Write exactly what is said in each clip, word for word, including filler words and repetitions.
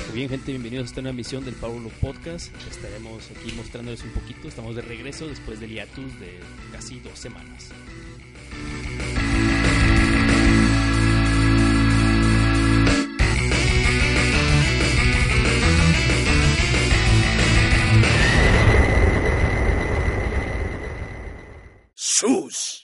Bien, gente, bienvenidos a esta nueva emisión del Pablo Podcast. Estaremos aquí mostrándoles un poquito. Estamos de regreso después del hiatus de casi dos semanas. ¡Sus!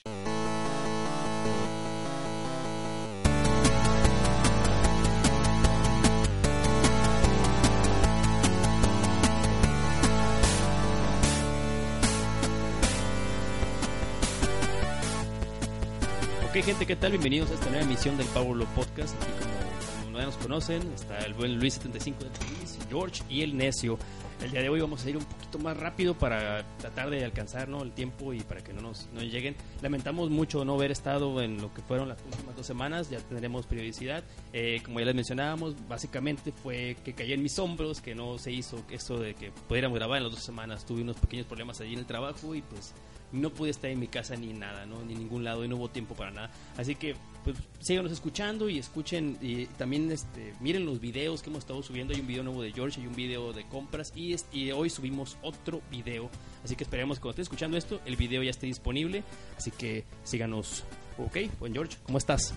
Ok, gente, ¿qué tal? Bienvenidos a esta nueva emisión del Pablo Podcast. Aquí, como, como ya nos conocen, está el buen Luis setenta y cinco de Luis, George y el Necio. El día de hoy vamos a ir un poquito más rápido para tratar de alcanzar, ¿no?, el tiempo y para que no nos no lleguen. Lamentamos mucho no haber estado en lo que fueron las últimas dos semanas, ya tendremos periodicidad. Eh, como ya les mencionábamos, básicamente fue que caí en mis hombros, que no se hizo eso de que pudiéramos grabar en las dos semanas. Tuve unos pequeños problemas allí en el trabajo y pues no pude estar en mi casa ni nada, ¿no?, ni en ningún lado, y no hubo tiempo para nada. Así que pues síganos escuchando y escuchen, y también este miren los videos que hemos estado subiendo. Hay un video nuevo de George, hay un video de compras y, y hoy subimos otro video. Así que esperemos que cuando estén escuchando esto, el video ya esté disponible. Así que síganos. Ok, buen George, ¿cómo estás?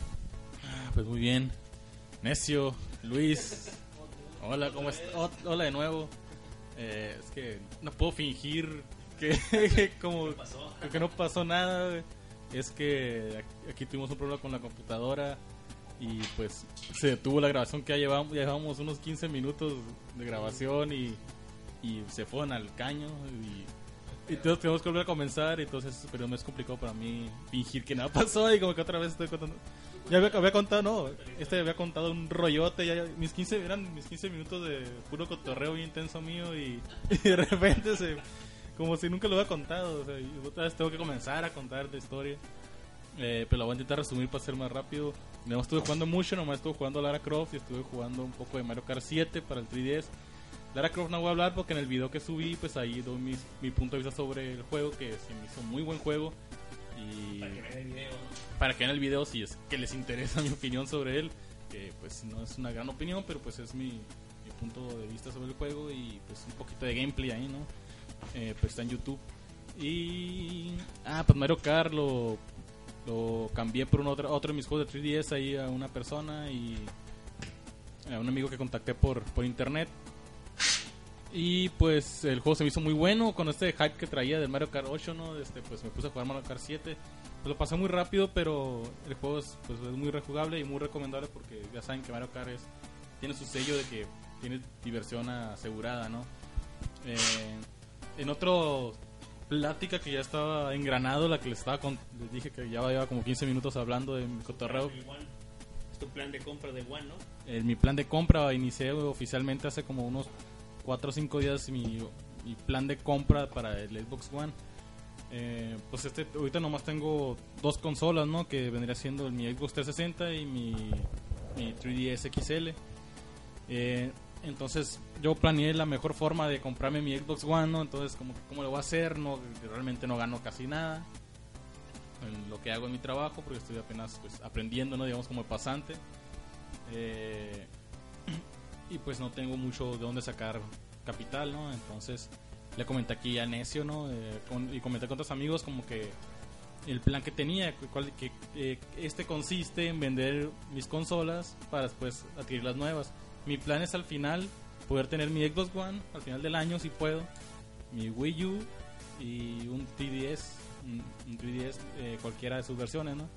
Pues muy bien. Necio, Luis. Hola, ¿cómo estás? Oh, hola de nuevo. Eh, es que no puedo fingir que, que como que no pasó nada, güey. Es que aquí tuvimos un problema con la computadora y pues se detuvo la grabación que ya llevamos, ya llevamos unos quince minutos de grabación y, y se fueron al caño y, y todos tenemos que volver a comenzar. Entonces, pero me es complicado para mí fingir que nada pasó y como que otra vez estoy contando. Ya había, había contado, no, este había contado un rollote, ya, ya, mis quince, eran mis quince minutos de puro cotorreo bien intenso mío y, y de repente se... como si nunca lo hubiera contado, o sea, y otra vez tengo que comenzar a contar la historia. Eh, pero la voy a intentar resumir para ser más rápido. No estuve jugando mucho, nomás estuve jugando Lara Croft y estuve jugando un poco de Mario Kart siete para el tres D S. Lara Croft no voy a hablar porque en el video que subí, pues ahí doy mis, mi punto de vista sobre el juego, que se me hizo muy buen juego. Y para que vean el video, ¿no? Para que vean el video si es que les interesa mi opinión sobre él, que pues no es una gran opinión, pero pues es mi, mi punto de vista sobre el juego y pues un poquito de gameplay ahí, ¿no? Eh, pues está en YouTube. Y ah, pues Mario Kart lo, lo cambié por un otro, otro de mis juegos de tres D S ahí a una persona y a un amigo que contacté por, por internet. Y pues el juego se me hizo muy bueno con este hype que traía del Mario Kart ocho, ¿no? Este, pues me puse a jugar Mario Kart siete. Pues lo pasé muy rápido, pero el juego es, pues, es muy rejugable y muy recomendable porque ya saben que Mario Kart es, tiene su sello de que tiene diversión asegurada, ¿no? Eh, en otro plática que ya estaba engranado, la que les estaba con, les dije que ya llevaba como quince minutos hablando de mi cotorreo. Es tu plan de compra de One, ¿no? Eh, mi plan de compra inicié oficialmente hace como unos cuatro o cinco días mi, mi plan de compra para el Xbox One. Eh, pues este ahorita nomás tengo dos consolas, ¿no? Que vendría siendo mi Xbox trescientos sesenta y mi, mi tres D S X L. Eh, Entonces yo planeé la mejor forma de comprarme mi Xbox One, ¿no? Entonces como cómo lo voy a hacer, no, realmente no gano casi nada en lo que hago en mi trabajo porque estoy apenas pues aprendiendo, ¿no? Digamos como pasante. Eh, y pues no tengo mucho de dónde sacar capital, ¿no? Entonces le comenté aquí a Necio, ¿no? Eh, con, y comenté con otros amigos como que el plan que tenía, cual, que eh, este consiste en vender mis consolas para después adquirir las nuevas. Mi plan es al final poder tener mi Xbox One al final del año si puedo, mi Wii U y un tres D S, un, un tres D S eh, cualquiera de sus versiones, ¿no?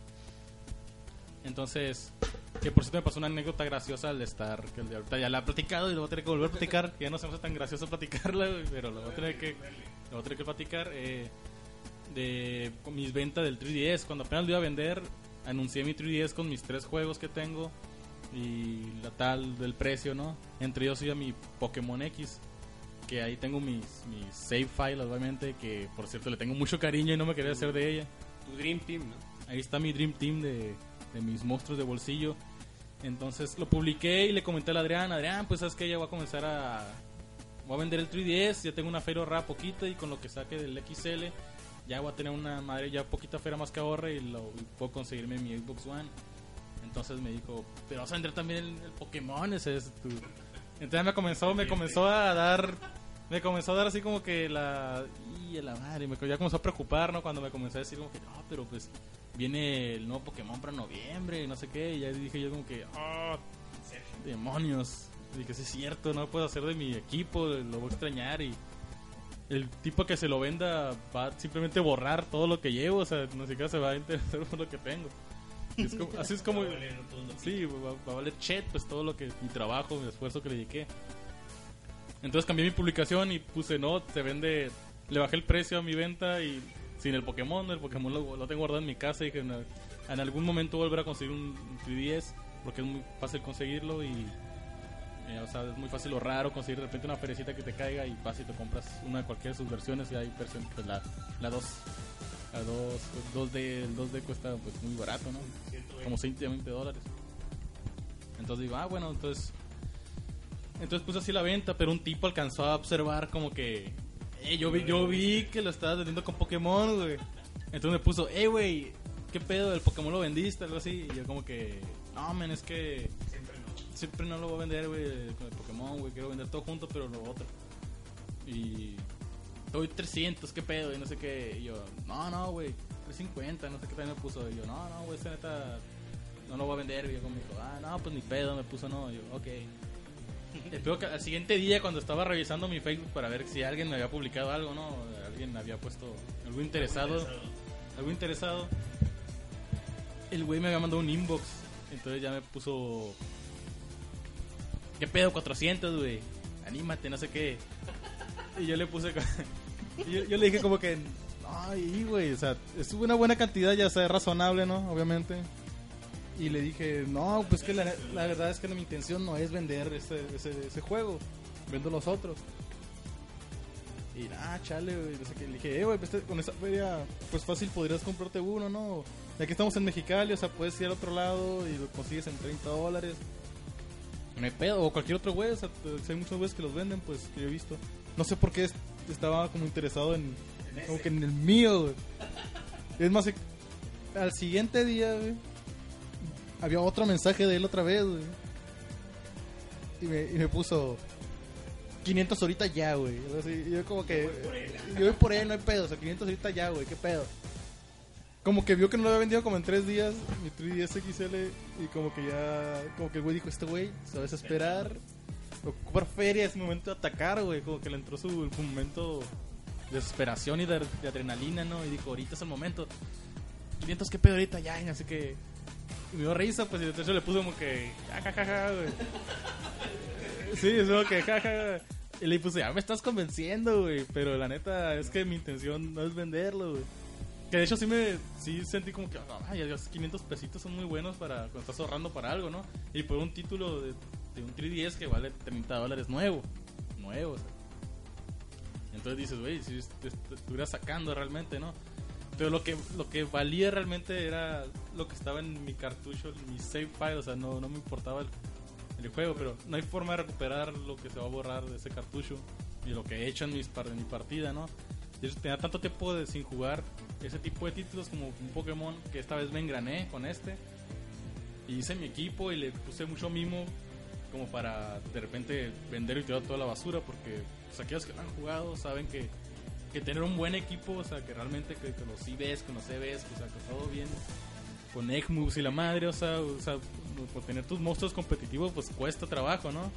Entonces, que por cierto me pasó una anécdota graciosa al estar, que el de ahorita ya la he platicado y lo voy a tener que volver a platicar, que ya no se me hace tan gracioso platicarla, pero lo voy a tener que, lo voy a tener que platicar, eh, de mis ventas del tres D S. Cuando apenas lo iba a vender, anuncié mi tres D S con mis tres juegos que tengo y la tal del precio, ¿no? Entre ellos iba mi Pokémon X, que ahí tengo mis, mis save files, obviamente, que por cierto le tengo mucho cariño y no me quería hacer de ella. Tu Dream Team, ¿no? Ahí está mi Dream Team de, de mis monstruos de bolsillo. Entonces lo publiqué y le comenté a Adrián, Adrián, pues sabes que ya voy a comenzar a... voy a vender el tres D S, ya tengo una feria ahorrada poquita y con lo que saque del X L ya voy a tener una madre ya poquita feria más que ahorre y, lo, y puedo conseguirme mi Xbox One. Entonces me dijo, pero vas a vender también el, el Pokémon, ese es tu... Entonces me comenzó, me comenzó a dar, me comenzó a dar así como que la, y la madre, me ya comenzó a preocupar, ¿no? Cuando me comenzó a decir como que, no, pero pues viene el nuevo Pokémon para noviembre y no sé qué, y ya dije yo como que, oh, demonios, y que sí es cierto, no lo puedo hacer de mi equipo, lo voy a extrañar y el tipo que se lo venda va a simplemente borrar todo lo que llevo, o sea, no siquiera se va a interesar por lo que tengo. Es como, así es como, sí, va, va a valer chet, pues todo lo que, mi trabajo, mi esfuerzo que le dediqué. Entonces cambié mi publicación y puse, no, se vende, le bajé el precio a mi venta y sin el Pokémon, el Pokémon lo, lo tengo guardado en mi casa y que en, en algún momento volveré a conseguir un, un tres D S porque es muy fácil conseguirlo y, eh, o sea, es muy fácil o raro conseguir de repente una ferecita que te caiga y vas y te compras una de cualquiera de sus versiones y hay versiones, pues la, la dos, la dos, dos D, el dos D cuesta pues muy barato, ¿no? Como ciento veinte dólares. Entonces digo, ah, bueno, entonces entonces puse así la venta, pero un tipo alcanzó a observar como que eh, yo vi yo vi que lo estabas vendiendo con Pokémon, güey. Entonces me puso, "Eh, güey, ¿qué pedo? ¿El Pokémon lo vendiste?" Algo así. Y yo como que, "No, men, es que siempre no, siempre no lo voy a vender, güey, con el Pokémon, güey, quiero vender todo junto, pero lo otro." Y doy trescientos, ¿qué pedo? Y no sé qué. Y yo, "No, no, güey, trescientos cincuenta", no sé qué también me puso. Y yo, "No, no, güey, esta neta no lo voy a vender." Y yo como, "Ah, no, pues ni pedo", me puso, no. Y yo, ok. Espero que al siguiente día, cuando estaba revisando mi Facebook para ver si alguien me había publicado algo, ¿no? Alguien había puesto algo interesado. Algo interesado. El güey me había mandado un inbox. Entonces ya me puso, ¿qué pedo? cuatrocientos, güey. Anímate, no sé qué. Y yo le puse... yo, yo le dije como que... Ay, güey, o sea, es una buena cantidad, ya sea razonable, ¿no? Obviamente. Y le dije, no, pues que la, la verdad es que mi intención no es vender ese, ese, ese juego. Vendo los otros. Y ah, chale, güey. Le dije, eh, güey, pues con esa feria, pues fácil podrías comprarte uno, ¿no? Ya que estamos en Mexicali, o sea, puedes ir al otro lado y lo consigues en treinta dólares. No hay pedo, o cualquier otro güey, o sea, si hay muchos güeyes que los venden, pues que yo he visto. No sé por qué estaba como interesado en, en como que en el mío, güey. Es más, al siguiente día, güey, había otro mensaje de él otra vez, güey. Y me, y me puso quinientos ahorita ya, güey. Y yo como que... Yo voy por él, no hay pedo. O sea, quinientos ahorita ya, güey. ¿Qué pedo? Como que vio que no lo había vendido como en tres días mi tres D S X L. Y como que ya... Como que el güey dijo, este güey se va a desesperar. Ocupar feria, es momento de atacar, güey. Como que le entró su, su momento de desesperación y de, de adrenalina, ¿no? Y dijo, ahorita es el momento. quinientos, ¿qué pedo ahorita ya? Y así que... Y me dio risa, pues, y entonces yo le puse como que... Jajaja, güey. Sí, es como que jajaja. Y le puse, ya me estás convenciendo, güey. Pero la neta es que mi intención no es venderlo, güey. Que de hecho sí me... Sí sentí como que... Ay, esos quinientos pesitos son muy buenos para... Cuando estás ahorrando para algo, ¿no? Y por un título de, de un tres D S que vale treinta dólares nuevo. Nuevo, o sea. Entonces dices, güey, si te, te estuviera sacando realmente, ¿no? Pero lo que lo que valía realmente era lo que estaba en mi cartucho, en mi save file, o sea, no, no me importaba el, el juego, pero no hay forma de recuperar lo que se va a borrar de ese cartucho y lo que he hecho en, mis, en mi partida, ¿no? Yo tenía tanto tiempo de, sin jugar ese tipo de títulos como un Pokémon que esta vez me engrané con este y hice mi equipo y le puse mucho mimo como para de repente vender y tirar toda la basura, porque pues, aquellos que no han jugado saben que que tener un buen equipo, o sea, que realmente que, que los I Bs, con los C Bs, o sea, que todo bien, con egg moves y la madre, o sea, o sea, por tener tus monstruos competitivos, pues cuesta trabajo, ¿no?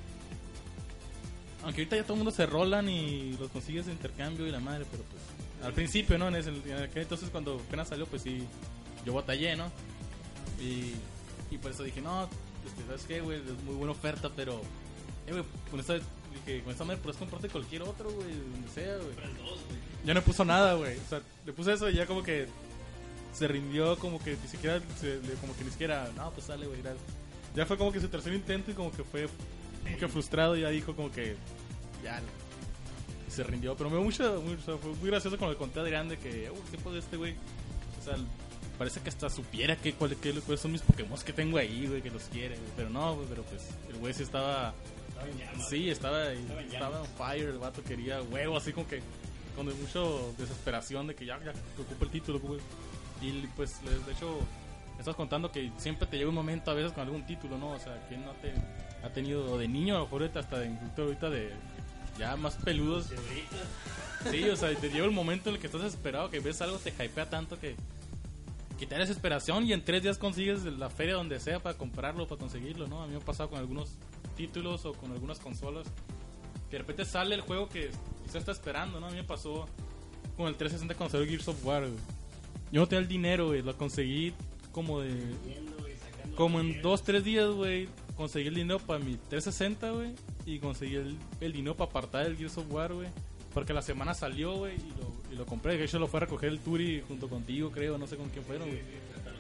Aunque ahorita ya todo el mundo se rolan y los consigues de intercambio y la madre, pero pues, al principio, ¿no? En ese, en aquel entonces cuando apenas salió, pues sí, yo batallé, ¿no? Y, y por eso dije, no, este, ¿sabes qué, güey? Es muy buena oferta, pero, eh, güey, con esta... Que con esta madre puedes comprarte cualquier otro, güey, donde sea, güey. Ya no puso nada, güey. O sea, le puse eso y ya como que se rindió, como que ni siquiera, se, como que ni siquiera, no, pues sale, güey. Ya fue como que su tercer intento y como que fue como que frustrado y ya dijo como que ya se rindió. Pero me dio mucho, mucho, o sea, fue muy gracioso cuando le conté a Adrián de que, uy, ¿qué puede este güey? O sea, parece que hasta supiera que, cuál, que, cuáles son mis Pokémon que tengo ahí, güey, que los quiere, güey. Pero no, güey, pero pues el güey sí estaba... Sí, estaba, estaba, estaba on fire, el vato quería huevo, así como que con mucha desesperación de que ya, ya ocupa el título, güey. Y pues, de hecho, estás contando que siempre te llega un momento a veces con algún título, ¿no? O sea, que no te... ha tenido de niño, a lo mejor hasta de ahorita de ya más peludos. Sí, o sea, te llega el momento en el que estás desesperado, que ves algo, te hypea tanto que, que te da desesperación y en tres días consigues la feria donde sea para comprarlo, para conseguirlo, ¿no? A mí me ha pasado con algunos títulos o con algunas consolas, que de repente sale el juego que quizás está esperando, ¿no? A mí me pasó con el trescientos sesenta cuando salió Gears of War, güey. Yo no tenía el dinero, güey, lo conseguí como de... Como en dos, tres días, güey, conseguí el dinero para mi trescientos sesenta, güey, y conseguí el, el dinero para apartar el Gears of War, güey. Porque la semana salió, güey, y lo, y lo compré. De hecho, lo fue a recoger el Turi junto contigo, creo. No sé con quién fueron, güey.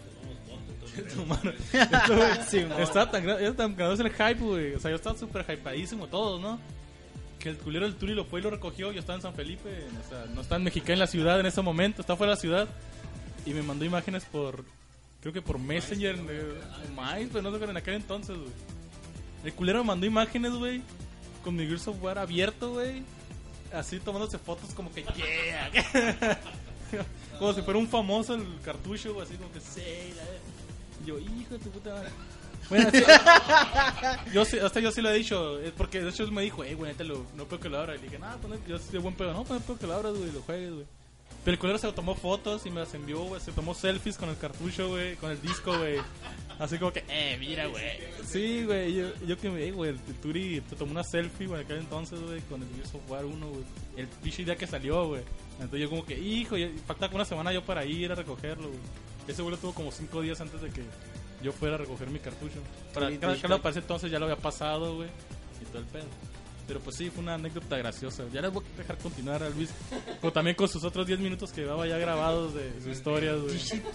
Sí, estaba tan grande, tan grande el hype, güey. O sea, yo estaba súper hypeadísimo, todos, ¿no? Que el culero del Turi lo fue y lo recogió. Yo estaba en San Felipe, o sea, no estaba en Mexicali, en la ciudad en ese momento. Estaba fuera de la ciudad. Y me mandó imágenes por, creo que por Messenger, más, pero no sé, pero en aquel entonces, güey. El culero me mandó imágenes, güey, con mi Gears of War abierto, güey. Así tomándose fotos como que yeah. Como si fuera un famoso el cartucho, güey, así como que sí, la... Yo, hijo de tu puta madre. Bueno, así, yo sí, hasta yo sí lo he dicho, porque de hecho él me dijo, eh, güey, lo, no puedo que lo abra. Y le dije, nah, pues yo soy de buen pedo, no, pues no puedo que lo abras, güey, lo juegues, güey. Pero el culero se tomó fotos y me las envió, güey, se tomó selfies con el cartucho, güey, con el disco, güey. Así como que, eh, mira, güey. Sí, güey, yo, yo que me di, güey, el Turi te tomó una selfie, güey, en aquel entonces, güey, con el Gears of War uno, güey. El pichi día que salió, güey. Entonces yo como que, hijo, yo, falta una semana yo para ir a recogerlo, güey. Ese güey lo tuvo como cinco días antes de que yo fuera a recoger mi cartucho. Para sí, que lo parece entonces ya lo había pasado, güey, y todo el pedo. Pero pues sí, fue una anécdota graciosa. Ya les voy a dejar continuar a Luis, como también con sus otros diez minutos que llevaba ya grabados de su historia, güey.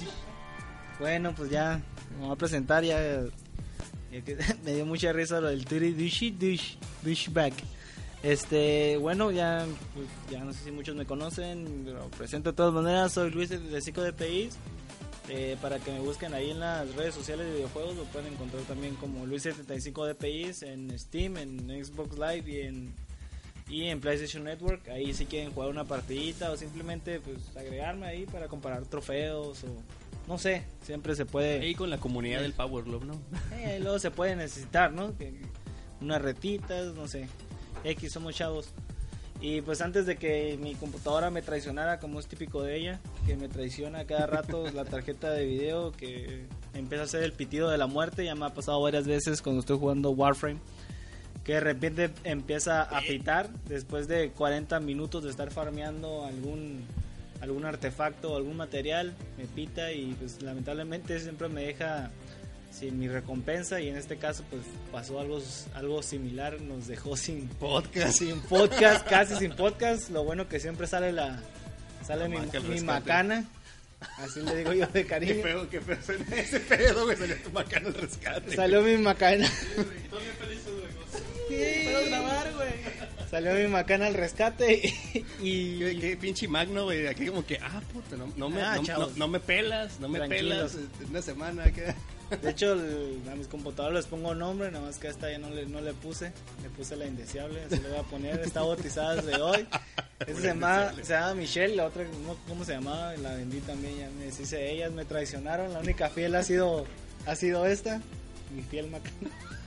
Bueno, pues ya me voy a presentar, ya, ya me dio mucha risa lo del Turi Dushi Dush Dushback. Este, bueno, ya pues, ya no sé si muchos me conocen, lo presento de todas maneras, soy Luis de cinco D P I. Eh, para que me busquen ahí en las redes sociales de videojuegos, lo pueden encontrar también como Luis setenta y cinco D P I en Steam, en Xbox Live y en y en PlayStation Network. Ahí si quieren jugar una partidita o simplemente pues agregarme ahí para comparar trofeos o no sé, siempre se puede. Ahí con la comunidad del Power Glove, ¿no? Eh, luego se puede necesitar, ¿no? Que, unas retitas, no sé. X, somos chavos. Y pues antes de que mi computadora me traicionara, como es típico de ella, que me traiciona cada rato la tarjeta de video, que empieza a hacer el pitido de la muerte, ya me ha pasado varias veces cuando estoy jugando Warframe, que de repente empieza a pitar después de cuarenta minutos de estar farmeando algún algún artefacto o algún material, me pita y pues lamentablemente siempre me deja sin mi recompensa, y en este caso pues pasó algo algo similar, nos dejó sin podcast, sin podcast, casi sin podcast. Lo bueno que siempre sale la sale mi, mi macana, así le digo yo de cariño. Qué feo, qué feo suena ese pedo, güey, salió tu macana al rescate. Salió mi macana. Estoy bien feliz, güey. Para grabar, güey. Salió mi macana al rescate y... y... ¿Qué, qué pinche magno, güey, aquí como que, ah, puta, no, no, me, ah, no, no, no me pelas, no me tranquilos. pelas, una semana, ¿qué? De hecho, el, a mis computadoras les pongo nombre, nada más que a esta ya no le, no le puse, le puse la indeseable, así le voy a poner, está bautizada desde hoy. Esta se llama, se llama Michelle, la otra, no, ¿cómo se llamaba? La vendí también, ya me dice, ellas me traicionaron, la única fiel ha sido, ha sido esta, mi fiel macana.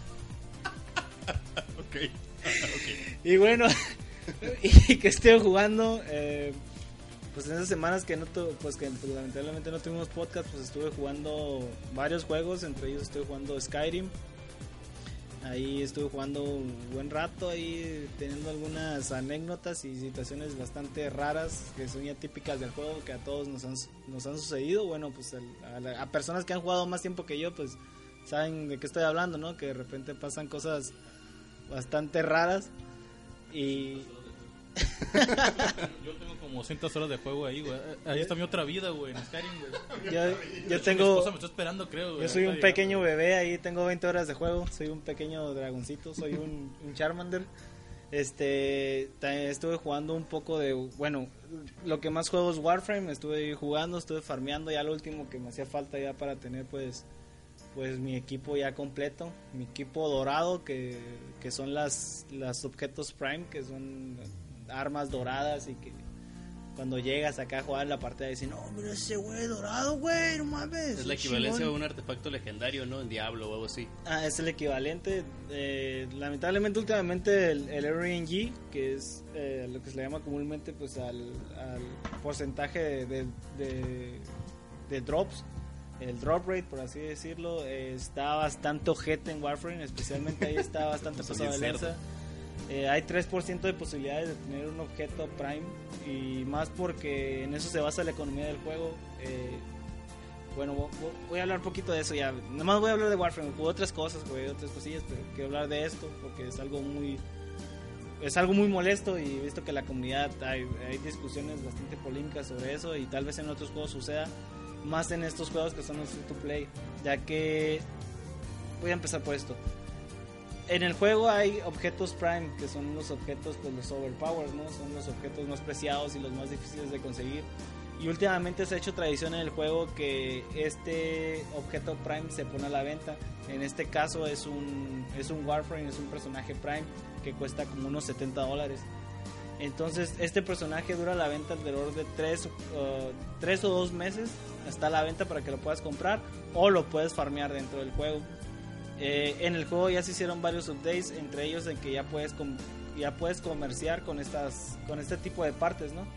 Ok, ok. Y bueno, y que estoy jugando, eh, pues en esas semanas que no tu, pues que pues, lamentablemente no tuvimos podcast, pues estuve jugando varios juegos, entre ellos estuve jugando Skyrim. Ahí estuve jugando un buen rato, ahí teniendo algunas anécdotas y situaciones bastante raras que son ya típicas del juego, que a todos nos han, nos han sucedido. Bueno, pues a, a, la, a personas que han jugado más tiempo que yo, pues saben de qué estoy hablando, ¿no? Que de repente pasan cosas bastante raras y... Yo tengo como cientos horas de juego ahí, güey. Ahí está mi otra vida, güey, en Skyrim, güey. Yo, yo tengo... Mi esposa me está esperando, creo, güey. Yo soy un pequeño bebé, ahí tengo veinte horas de juego. Soy un pequeño dragoncito, soy un, un Charmander. Este, estuve jugando un poco de... Bueno, lo que más juego es Warframe. Estuve jugando, estuve farmeando. Ya lo último que me hacía falta ya para tener, pues... Pues mi equipo ya completo. Mi equipo dorado, que, que son las, las objetos Prime, que son... armas doradas y que Cuando llegas acá a jugar en la partida y dicen, no, mira ese güey dorado, güey, no mames. Es la chingón. equivalencia de un artefacto legendario, ¿no? En Diablo o algo así. Ah, es el equivalente. Eh, lamentablemente, últimamente, el, el R N G, que es eh, lo que se le llama comúnmente pues al, al porcentaje de, de, de, de drops, el drop rate, por así decirlo, eh, está bastante ojete en Warframe, especialmente ahí está bastante Pues pasado de bien lanza. Eh, hay tres por ciento de posibilidades de tener un objeto Prime, y más porque en eso se basa la economía del juego. Eh, bueno, vo- vo- voy a hablar un poquito de eso ya. Nada más voy a hablar de Warframe, hubo otras cosas, güey, otras cosillas, pero quiero hablar de esto porque es algo muy es algo muy molesto, y he visto que la comunidad hay, hay discusiones bastante polémicas sobre eso, y tal vez en otros juegos suceda, más en estos juegos que son los free to play, ya que voy a empezar por esto. En el juego hay objetos Prime, que son los objetos, pues los overpowered, ¿no? Son los objetos más preciados y los más difíciles de conseguir. Y últimamente se ha hecho tradición en el juego que este objeto Prime se pone a la venta. En este caso es un, es un Warframe, es un personaje Prime que cuesta como unos setenta dólares. Entonces este personaje dura la venta alrededor de tres o dos meses. Está a la venta para que lo puedas comprar o lo puedes farmear dentro del juego. Eh, en el juego ya se hicieron varios updates, entre ellos en que ya puedes com- ya puedes comerciar con estas con este tipo de partes, ¿no?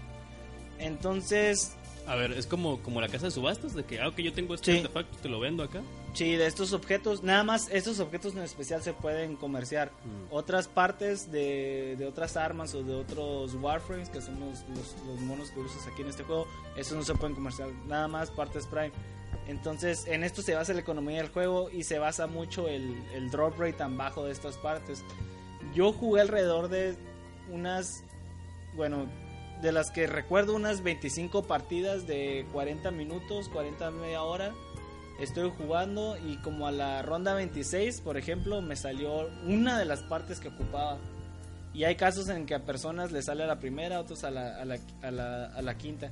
Entonces, A ver, es como, como la casa de subastas, de que, ah, ok, yo tengo este Sí. artefacto, te lo vendo acá. sí, de estos objetos, nada más estos objetos en especial se pueden comerciar. Mm. Otras partes de, de otras armas o de otros Warframes, que son los, los, los monos que usas aquí en este juego, esos no se pueden comerciar, nada más partes Prime. Entonces en esto se basa la economía del juego, y se basa mucho el, el drop rate tan bajo de estas partes. Yo jugué alrededor de unas, bueno, de las que recuerdo, unas veinticinco partidas de cuarenta minutos, cuarenta media hora. Estoy jugando, y como a la ronda veintiséis, por ejemplo, me salió una de las partes que ocupaba. Y hay casos en que a personas les sale a la primera, otros a la, a la, a la, a la quinta.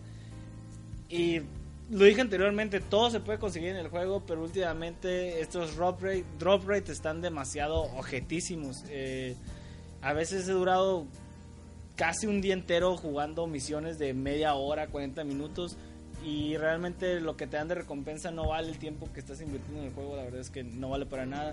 Y lo dije anteriormente, todo se puede conseguir en el juego, pero últimamente estos drop rate, drop rate están demasiado objetísimos. Eh, a veces he durado casi un día entero jugando misiones de media hora, cuarenta minutos, y realmente lo que te dan de recompensa no vale el tiempo que estás invirtiendo en el juego. La verdad es que no vale para nada.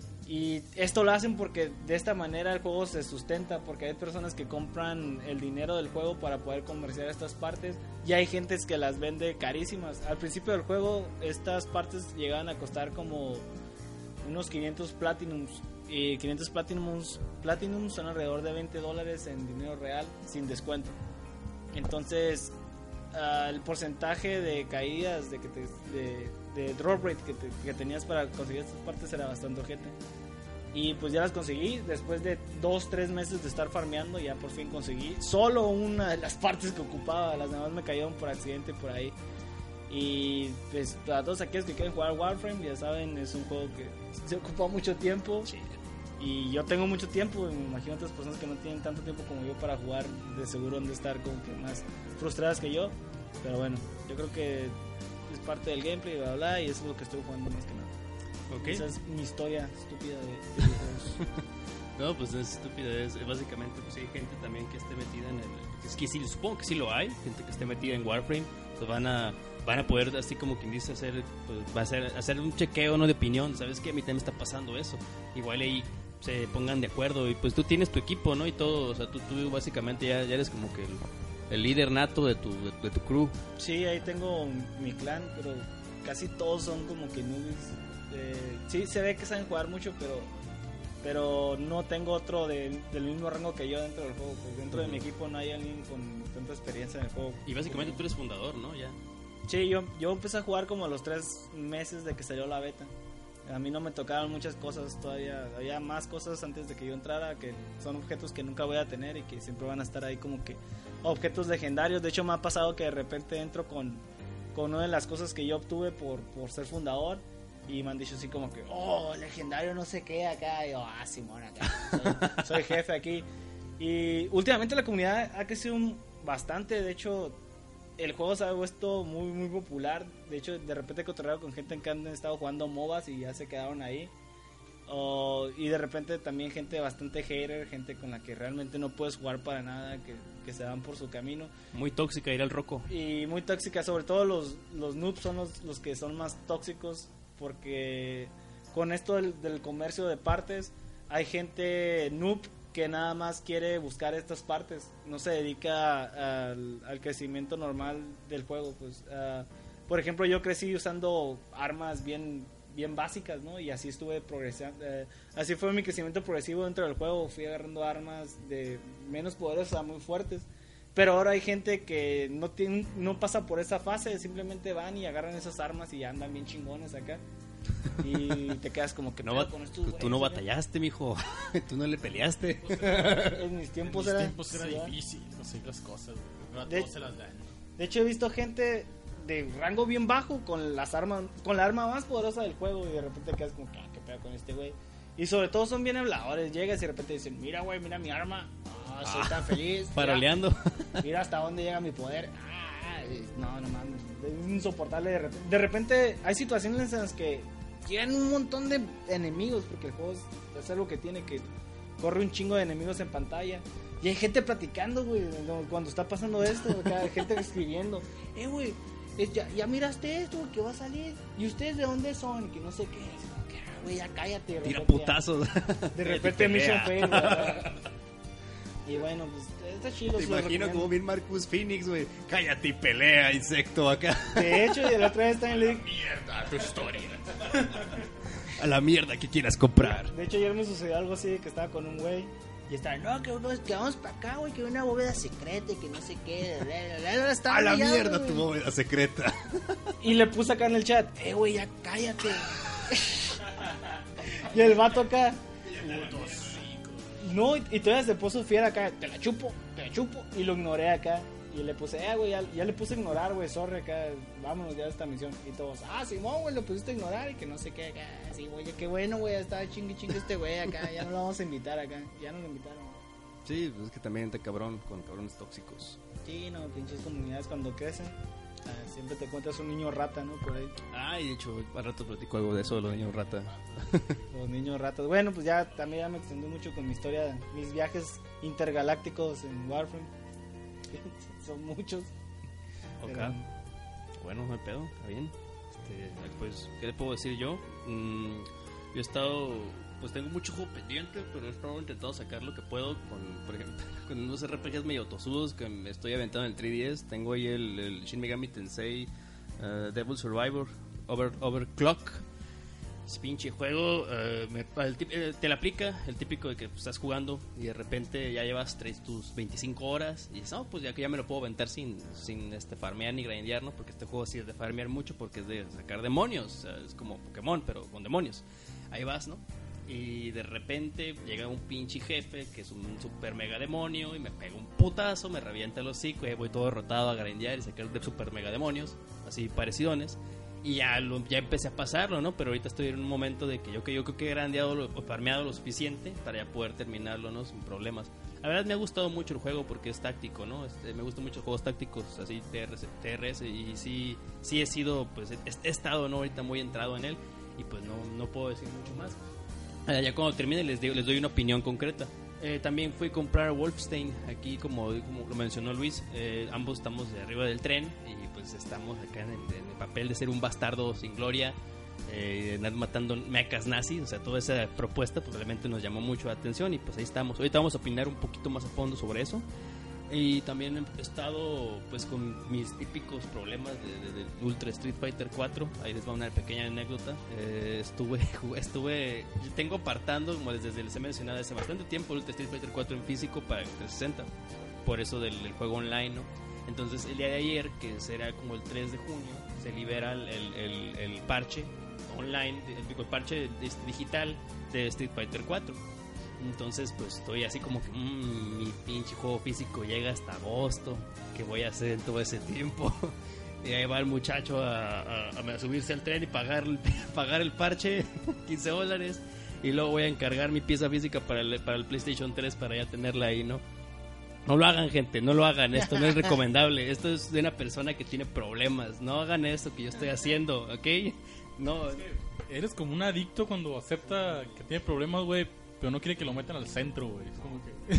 Y esto lo hacen porque de esta manera el juego se sustenta, porque hay personas que compran el dinero del juego para poder comerciar estas partes, y hay gente que las vende carísimas. Al principio del juego estas partes llegaban a costar como unos quinientos platinums, y quinientos platinums, platinums son alrededor de veinte dólares en dinero real sin descuento. Entonces uh, el porcentaje de caídas de, que te, de, de drop rate que, te, que tenías para conseguir estas partes era bastante ojete. Y pues ya las conseguí después de dos, tres meses de estar farmeando. Ya por fin conseguí solo una de las partes que ocupaba. Las demás me cayeron por accidente por ahí. Y pues para todos aquellos que quieren jugar Warframe, ya saben, es un juego que se ocupa mucho tiempo. Sí. Y yo tengo mucho tiempo, y me imagino otras personas que no tienen tanto tiempo como yo para jugar, de seguro han de estar como que más frustradas que yo. Pero bueno, yo creo que es parte del gameplay, bla, bla, y eso es lo que estoy jugando más que nada. Okay. Esa es mi historia estúpida de, de videojuegos. No, pues es estupidez. Básicamente, pues hay gente también que esté metida en el... Es que sí, supongo que sí lo hay, gente que esté metida en Warframe. Pues van a van a poder, así como quien dice, hacer pues, va a hacer, hacer un chequeo, no de opinión. ¿Sabes qué? A mí también está pasando eso. Igual ahí se pongan de acuerdo, y pues tú tienes tu equipo, ¿no? Y todo, o sea, tú, tú básicamente ya, ya eres como que el, el líder nato de tu, de, de tu crew. Sí, ahí tengo mi clan, pero casi todos son como que newbies. Eh, sí, se ve que saben jugar mucho, pero pero no tengo otro de, del mismo rango que yo dentro del juego. Pues dentro uh-huh. de mi equipo no hay alguien con tanta experiencia en el juego. Y básicamente tú eres fundador, ¿no? Ya. Sí, yo, yo empecé a jugar como a los tres meses de que salió la beta. A mí no me tocaron muchas cosas todavía, había más cosas antes de que yo entrara, que son objetos que nunca voy a tener y que siempre van a estar ahí como que objetos legendarios. De hecho me ha pasado que de repente entro con, con una de las cosas que yo obtuve por, por ser fundador, y me han dicho así como que, oh, legendario no sé qué acá. Y yo, ah, Simón, acá soy, soy jefe aquí. Y últimamente la comunidad ha crecido bastante. De hecho, el juego se ha vuelto muy, muy popular. De hecho, de repente he cotorreado con gente que han estado jugando MOBAs y ya se quedaron ahí. O, y de repente también gente bastante hater, gente con la que realmente no puedes jugar para nada, que, que se van por su camino. Muy tóxica ir al Rocco. Y muy tóxica, sobre todo los, los noobs son los, los que son más tóxicos, porque con esto del, del comercio de partes, hay gente noob que nada más quiere buscar estas partes, no se dedica a, a, al, al crecimiento normal del juego. Pues, uh, por ejemplo, yo crecí usando armas bien... bien básicas, ¿no? Y así estuve progresando, eh, así fue mi crecimiento progresivo dentro del juego. Fui agarrando armas de menos poderosas a muy fuertes, pero ahora hay gente que no tiene, no pasa por esa fase, simplemente van y agarran esas armas y andan bien chingones acá y te quedas como que no va, con estos tú, tú no güeyes, batallaste, mijo. Tú no le peleaste. En mis tiempos en mis era, tiempos era sí, difícil conseguir las cosas, güey. De- Todos se las dan. de hecho he visto gente de rango bien bajo con las armas, con la arma más poderosa del juego, y de repente quedas como que, ah, qué pedo con este güey. Y sobre todo son bien habladores, llegas y de repente dicen, mira güey, mira mi arma, ah, soy tan feliz, mira, Paroleando. mira hasta dónde llega mi poder. Ah, no, no mames, es insoportable. De repente, de repente hay situaciones en las que tienen un montón de enemigos, porque el juego es, es algo que tiene que corre un chingo de enemigos en pantalla. Y hay gente platicando, güey, cuando está pasando esto, acá, hay gente escribiendo, eh, güey, es, ya, ya miraste esto que va a salir, y ustedes de dónde son, y que no sé qué, es como que, ah, güey, ya cállate. De Tira repente, putazos. ya, de repente Mission Fail, güey. Y bueno, pues está chido. Te se lo imagino recomiendo. como bien Marcus Phoenix, güey. Cállate y pelea, insecto, acá. De hecho, y la otra vez también le dije, Mierda, tu historia. A la mierda que quieras comprar. de hecho ayer me sucedió algo así, que estaba con un güey y estaba, no, que, uno, que vamos para acá, güey, que una bóveda secreta y que no sé qué, bla, bla, bla, estaba A la allá, mierda güey. tu bóveda secreta. Y le puse acá en el chat, eh, güey, ya cállate. Y el vato acá, no, y, y todavía se puso fiel acá, te la chupo, te la chupo, y lo ignoré acá. Y le puse, eh, güey, ya, ya le puse a ignorar, güey, sorry acá, vámonos ya de esta misión. Y todos, ah, Simón, güey, lo pusiste a ignorar y que no sé qué acá. Sí, güey, qué bueno, güey, estaba chingue chingue este güey acá, ya no lo vamos a invitar acá, ya no lo invitaron. Sí, pues es que también está cabrón con cabrones tóxicos. Sí, no, pinches comunidades cuando crecen, ah, siempre te encuentras un niño rata, ¿no? Por ahí, Ay, de hecho, al rato platico algo de eso de los niños rata. los niños ratas. Bueno, pues ya también ya me extendí mucho con mi historia, mis viajes intergalácticos en Warframe. Son muchos. Ok. Pero- Bueno, no hay pedo, está bien. Este, pues, ¿qué le puedo decir yo? Mm, yo he estado, pues tengo mucho juego pendiente, pero he estado intentando sacar lo que puedo con, por ejemplo, con unos R P Gs medio tosudos que me estoy aventando en el tres D S. Tengo ahí el, el Shin Megami Tensei uh, Devil Survivor Over, Overclock. Ese pinche juego uh, me, el, eh, te la aplica el típico de que pues, estás jugando y de repente ya llevas tres, tus veinticinco horas y dices, no, pues ya que ya me lo puedo aventar sin, sin este, farmear ni grindear, ¿no? Porque este juego sí es de farmear mucho porque es de sacar demonios, o sea, es como Pokémon pero con demonios. Ahí vas, ¿no? Y de repente llega un pinche jefe que es un super mega demonio y me pega un putazo, me revienta el hocico y ahí voy todo derrotado a grindear y sacar de super mega demonios, así parecidones. Y ya, lo, ya empecé a pasarlo, ¿no? Pero ahorita estoy en un momento de que yo, que yo creo que he grandeado lo, o farmeado lo suficiente para ya poder terminarlo, ¿no? Sin problemas. La verdad me ha gustado mucho el juego porque es táctico, ¿no? Este, me gustan mucho los juegos tácticos, así T R S, T R S y sí, sí he sido, pues he, he estado, ¿no? Ahorita muy entrado en él y pues no, no puedo decir mucho más. Eh, ya cuando termine les, digo, les doy una opinión concreta. Eh, también fui a comprar Wolfenstein aquí, como, como lo mencionó Luis. Eh, ambos estamos de arriba del tren y pues estamos acá en el, en el papel de ser un bastardo sin gloria, eh, matando mecas nazis. O sea, toda esa propuesta pues realmente nos llamó mucho la atención y pues ahí estamos. Ahorita vamos a opinar un poquito más a fondo sobre eso. Y también he estado pues con mis típicos problemas de, de, de Ultra Street Fighter cuatro. Ahí les va una pequeña anécdota. Eh, estuve, estuve, tengo apartando, como desde les he mencionado hace bastante tiempo, Ultra Street Fighter cuatro en físico para el trescientos sesenta. Por eso del, del juego online, ¿no? Entonces el día de ayer, que será como el tres de junio, se libera el, el, el, el parche online, el, el parche digital de Street Fighter cuatro. Entonces pues estoy así como que mmm, mi pinche juego físico llega hasta agosto, ¿qué voy a hacer en todo ese tiempo? Y ahí va el muchacho a, a, a subirse al tren y pagar, pagar el parche, quince dólares, y luego voy a encargar mi pieza física para el, para el PlayStation tres para ya tenerla ahí, ¿no? No lo hagan, gente, no lo hagan, esto no es recomendable, esto es de una persona que tiene problemas, no hagan esto que yo estoy haciendo, ¿ok? No, eres como un adicto cuando acepta que tiene problemas, güey, pero no quiere que lo metan al centro, güey. Es como que...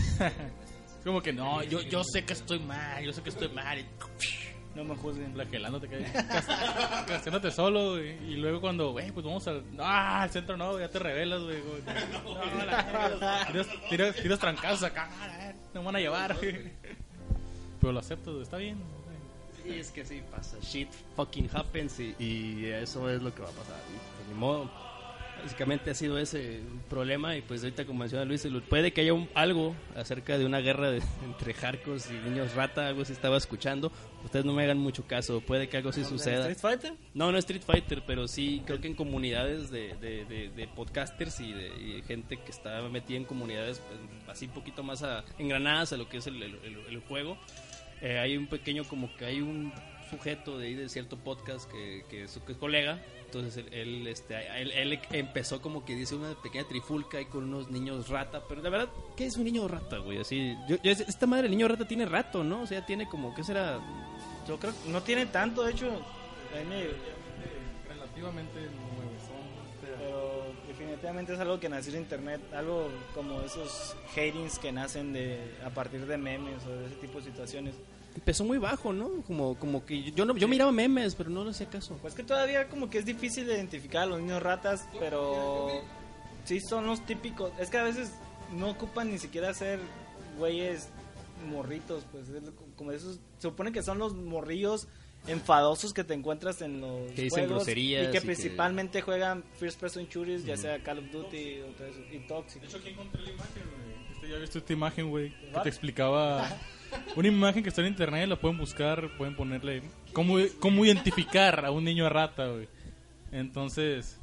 es como que no, yo, yo sé que estoy mal, yo sé que estoy mal. Y... No me juzguen. Flagelándote, castigándote solo, güey. Y luego cuando, güey, pues vamos al... Ah, al centro no, ya te rebelas, güey. No, no, la... tiras, tiras, tiras trancazos acá, no van a llevar, güey. Pero lo acepto, está bien. Sí, es que sí pasa. Shit fucking happens y, y eso es lo que va a pasar. Y, de ni modo. Básicamente ha sido ese problema y pues ahorita como menciona Luis, puede que haya un, algo acerca de una guerra de, entre hardcores y niños rata, algo se estaba escuchando. Ustedes no me hagan mucho caso, puede que algo sí suceda. ¿Street Fighter? No, no Street Fighter, pero sí creo que en comunidades de, de, de, de podcasters y de y gente que está metida en comunidades pues, así un poquito más a, engranadas a lo que es el, el, el, el juego. Eh, hay un pequeño, como que hay un sujeto de ahí de cierto podcast que, que, es, que es colega. Entonces él, él, este, él, él empezó como que dice una pequeña trifulca ahí con unos niños rata. Pero la verdad, ¿qué es un niño rata, güey? Así, yo, yo, esta madre, el niño rata tiene rato, ¿no? O sea, tiene como, ¿qué será? Yo creo que no tiene tanto, de hecho. Me... Relativamente nuevo son, pero definitivamente es algo que nació en internet. Algo como esos hatings que nacen de a partir de memes o de ese tipo de situaciones. Empezó muy bajo, ¿no? Como, como que yo no, yo miraba memes, pero no le hacía caso. Pues que todavía como que es difícil identificar a los niños ratas, pero sí son los típicos. Es que a veces no ocupan ni siquiera ser güeyes morritos, pues es como esos. Se supone que son los morrillos enfadosos que te encuentras en los que dicen juegos groserías y que y principalmente que... juegan first person shooters, ya Uh-huh. sea Call of Duty o todo eso, y Toxic. De hecho, aquí encontré la imagen, güey. Este, ya viste esta imagen, güey, que te explicaba una imagen que está en internet, la pueden buscar, pueden ponerle cómo, cómo identificar a un niño rata, güey. Entonces,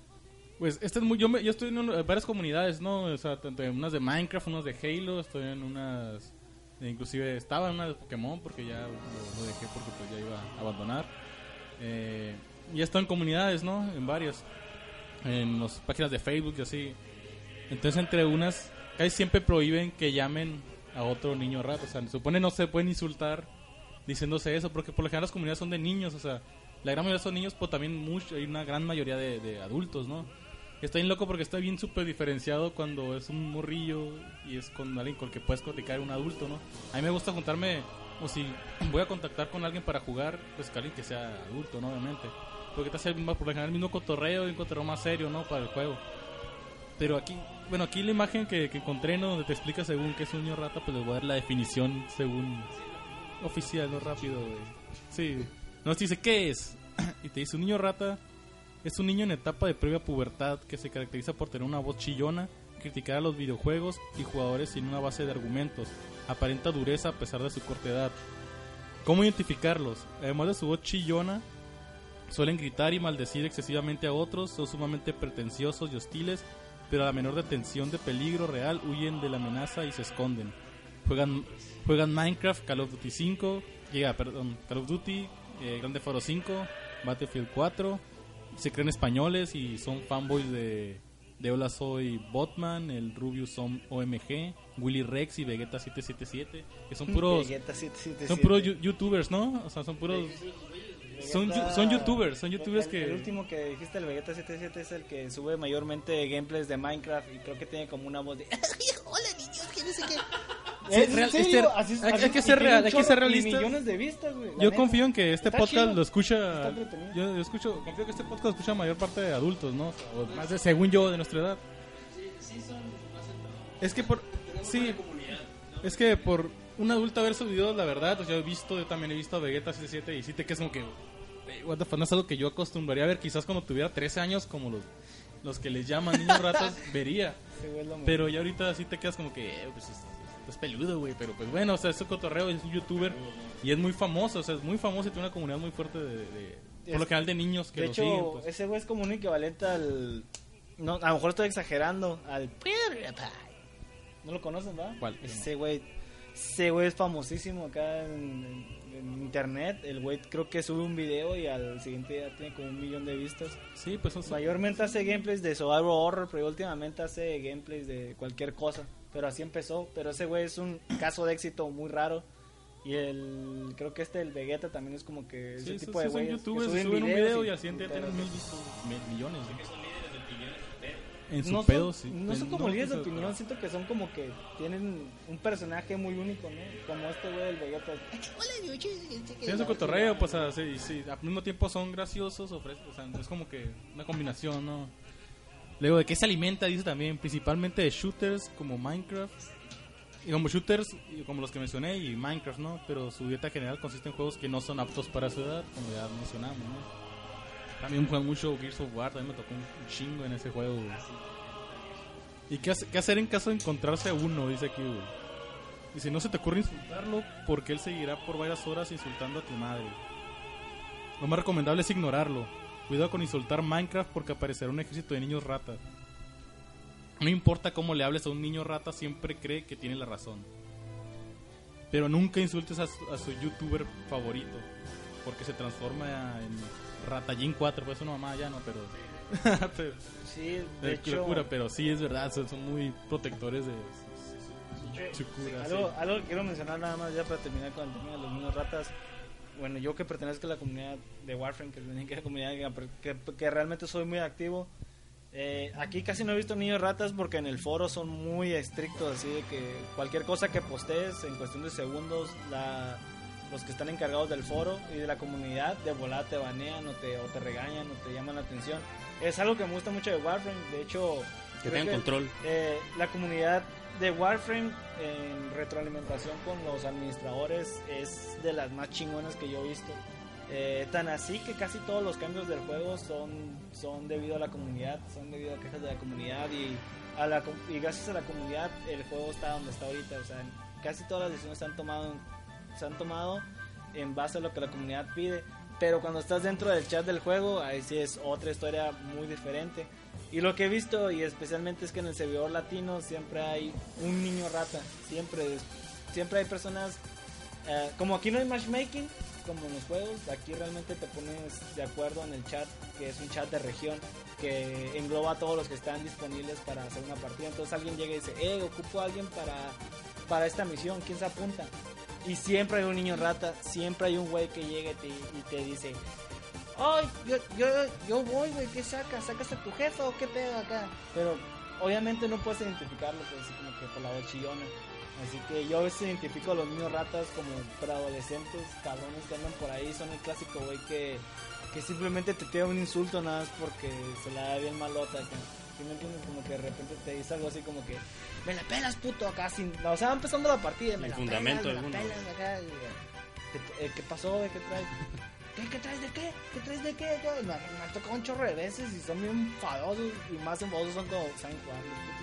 pues, este es muy, yo, me, yo estoy en un, varias comunidades, ¿no? O sea, tanto en unas de Minecraft, unas de Halo, estoy en unas, inclusive estaba en una de Pokémon porque ya lo, lo dejé porque pues ya iba a abandonar. Eh, y he estado en comunidades, ¿no? En varias, en las páginas de Facebook y así. Entonces, entre unas, casi siempre prohíben que llamen a otro niño rata. O sea, se supone no se pueden insultar diciéndose eso, porque por lo general las comunidades son de niños. O sea, la gran mayoría son niños, pero también mucho, hay una gran mayoría de, de adultos, ¿no? Está bien loco porque está bien súper diferenciado cuando es un morrillo y es con alguien con el que puedes platicar, un adulto, ¿no? A mí me gusta juntarme, o si voy a contactar con alguien para jugar, pues que alguien que sea adulto, ¿no? Obviamente. Porque te hace por lo general el mismo cotorreo y un cotorreo más serio, ¿no? Para el juego. Pero aquí, bueno, aquí la imagen que, que encontré, ¿no? Donde te explica según qué es un niño rata, pues les voy a dar la definición según oficial, no rápido, güey. Sí. Nos dice, ¿qué es? Y te dice, un niño rata es un niño en etapa de previa pubertad que se caracteriza por tener una voz chillona, criticar a los videojuegos y jugadores sin una base de argumentos, aparenta dureza a pesar de su corta edad. ¿Cómo identificarlos? Además de su voz chillona, suelen gritar y maldecir excesivamente a otros, son sumamente pretenciosos y hostiles, pero a la menor detención de peligro real huyen de la amenaza y se esconden. Juegan, juegan Minecraft, Call of Duty cinco, llega, perdón, Call of Duty, eh, Grand Theft Auto cinco, Battlefield cuatro, se creen españoles y son fanboys de, de Hola Soy Botman, el Rubius O M G, Willy Rex y Vegeta siete siete siete, que son puros, Vegeta siete siete siete. son puros yu- youtubers, ¿no? O sea, son puros... Son, Vegeta- son youtubers, son youtubers el, que... El último que dijiste, el Vegeta setenta y siete, es el que sube mayormente gameplays de Minecraft y creo que tiene como una voz de... Hola niños, que no sé qué. Sí, ¿Es en real- serio? este- Así- hay- así- hay que y ser tiene real, un hay que chorro ser y realistas. millones de vistas, güey, la Yo neta. confío en que este Está podcast chido. lo escucha... Está entretenido. Yo, yo escucho, confío que este podcast lo escucha mayor parte de adultos, ¿no? O más de, según yo, de nuestra edad. Es que por... Sí, es que por un adulto ver sus videos, la verdad, pues yo he visto, yo también he visto a Vegeta setenta y siete y sí te quedas como que... eh, What the fuck, no es algo que yo acostumbraría a ver, quizás cuando tuviera trece años, como los, los que les llaman niños ratas, vería. Ese güey es lo mejor. Pero ya ahorita sí te quedas como que, eh, pues es, es peludo, güey. Pero pues bueno, o sea, es un cotorreo, es un youtuber y es muy famoso, o sea, es muy famoso y tiene una comunidad muy fuerte de, de- de- por lo general de niños que De lo hecho, siguen. Pues. ese güey es como un equivalente al... No, a lo mejor estoy exagerando. Al... ¿No lo conocen, verdad? ¿Cuál? Ese güey... Ese güey es famosísimo acá en, en- en internet. El güey creo que sube un video y al siguiente día tiene como un millón de vistas. Sí, pues son... Mayormente hace gameplays de survival horror, pero últimamente hace gameplays de cualquier cosa. Pero así empezó. Pero ese güey es un caso de éxito muy raro. Y el creo que este el Vegeta también es como que ese Sí, tipo sí, de sí, son güeyes que youtubers, suben suben un videos video y- y al siguiente y día tienen pedos. mil vistos, mil- millones. ¿no? En su no pedo, son, sí. no son En- como líderes de pues, opinión, siento que son como que tienen un personaje muy único, ¿no? Como este güey del Vegeta. Tienen su cotorreo, pues, ah, sí, sí, al mismo tiempo son graciosos, ofrecen, o sea, es como que una combinación, ¿no? Luego, ¿de qué se alimenta? Dice también, principalmente de shooters como Minecraft, y como shooters, y como los que mencioné, y Minecraft, ¿no? Pero su dieta general consiste en juegos que no son aptos para su edad, como ya mencionamos, ¿no? También juegan mucho Gears of War, también me tocó un chingo en ese juego, güey. ¿Y qué, hace- qué hacer en caso de encontrarse a uno? Dice aquí, güey. Y si no se te ocurre insultarlo, porque él seguirá por varias horas insultando a tu madre. Lo más recomendable es ignorarlo. Cuidado con insultar Minecraft porque aparecerá un ejército de niños ratas. No importa cómo le hables a un niño rata, siempre cree que tiene la razón. Pero nunca insultes a su, a su youtuber favorito, porque se transforma en Ratallín cuatro, pues es una mamá ya, ¿no? Pero... pero Sí, de es hecho, locura, pero sí es verdad, son, son muy protectores de su, su, su cura, sí. algo, algo que quiero mencionar nada más ya para terminar con el tema de los niños ratas. Bueno, yo que pertenezco a la comunidad de Warframe, que es la única comunidad que, que, que realmente soy muy activo. Eh, aquí casi no he visto niños ratas porque en el foro son muy estrictos, así de que cualquier cosa que postees en cuestión de segundos, la, los que están encargados del foro y de la comunidad de volada te banean o te, o te regañan o te llaman la atención. Es algo que me gusta mucho de Warframe, de hecho... Que creo tengan control. eh, la comunidad de Warframe en retroalimentación con los administradores es de las más chingonas que yo he visto. Eh, tan así que casi todos los cambios del juego son, son debido a la comunidad, son debido a quejas de la comunidad y, a la, com- y gracias a la comunidad el juego está donde está ahorita. O sea, casi todas las decisiones se han tomado, se han tomado en base a lo que la comunidad pide. Pero cuando estás dentro del chat del juego, ahí sí es otra historia muy diferente. Y lo que he visto, y especialmente es que en el servidor latino siempre hay un niño rata. Siempre, siempre hay personas... Eh, como aquí no hay matchmaking, como en los juegos, aquí realmente te pones de acuerdo en el chat, que es un chat de región, que engloba a todos los que están disponibles para hacer una partida. Entonces alguien llega y dice, eh, ocupo a alguien para, para esta misión, ¿quién se apunta? Y siempre hay un niño rata, siempre hay un güey que llega y te, y te dice, ay, yo, yo, yo voy, güey, ¿qué sacas? ¿Sacas a tu jefe o qué pedo acá? Pero obviamente no puedes identificarlo, pues, así como que por la voz chillona. Así que yo a veces identifico a los niños ratas como preadolescentes, cabrones que andan por ahí, son el clásico güey que, que simplemente te tira un insulto nada más porque se la da bien malota acá. ¿Sí me entiendes? Como que de repente te dice algo así como que me la pelas, puto, acá sin... O sea, va empezando la partida, me Sin la fundamento pelas, me la alguno. pelas acá. Y, ¿qué, eh, ¿Qué pasó, güey? ¿Qué traes? ¿Qué, ¿Qué traes de qué? ¿Qué traes de qué? ¿Qué? Me, me han tocado un chorro de veces y son bien enfadosos y más enfadosos son como, ¿saben jugar?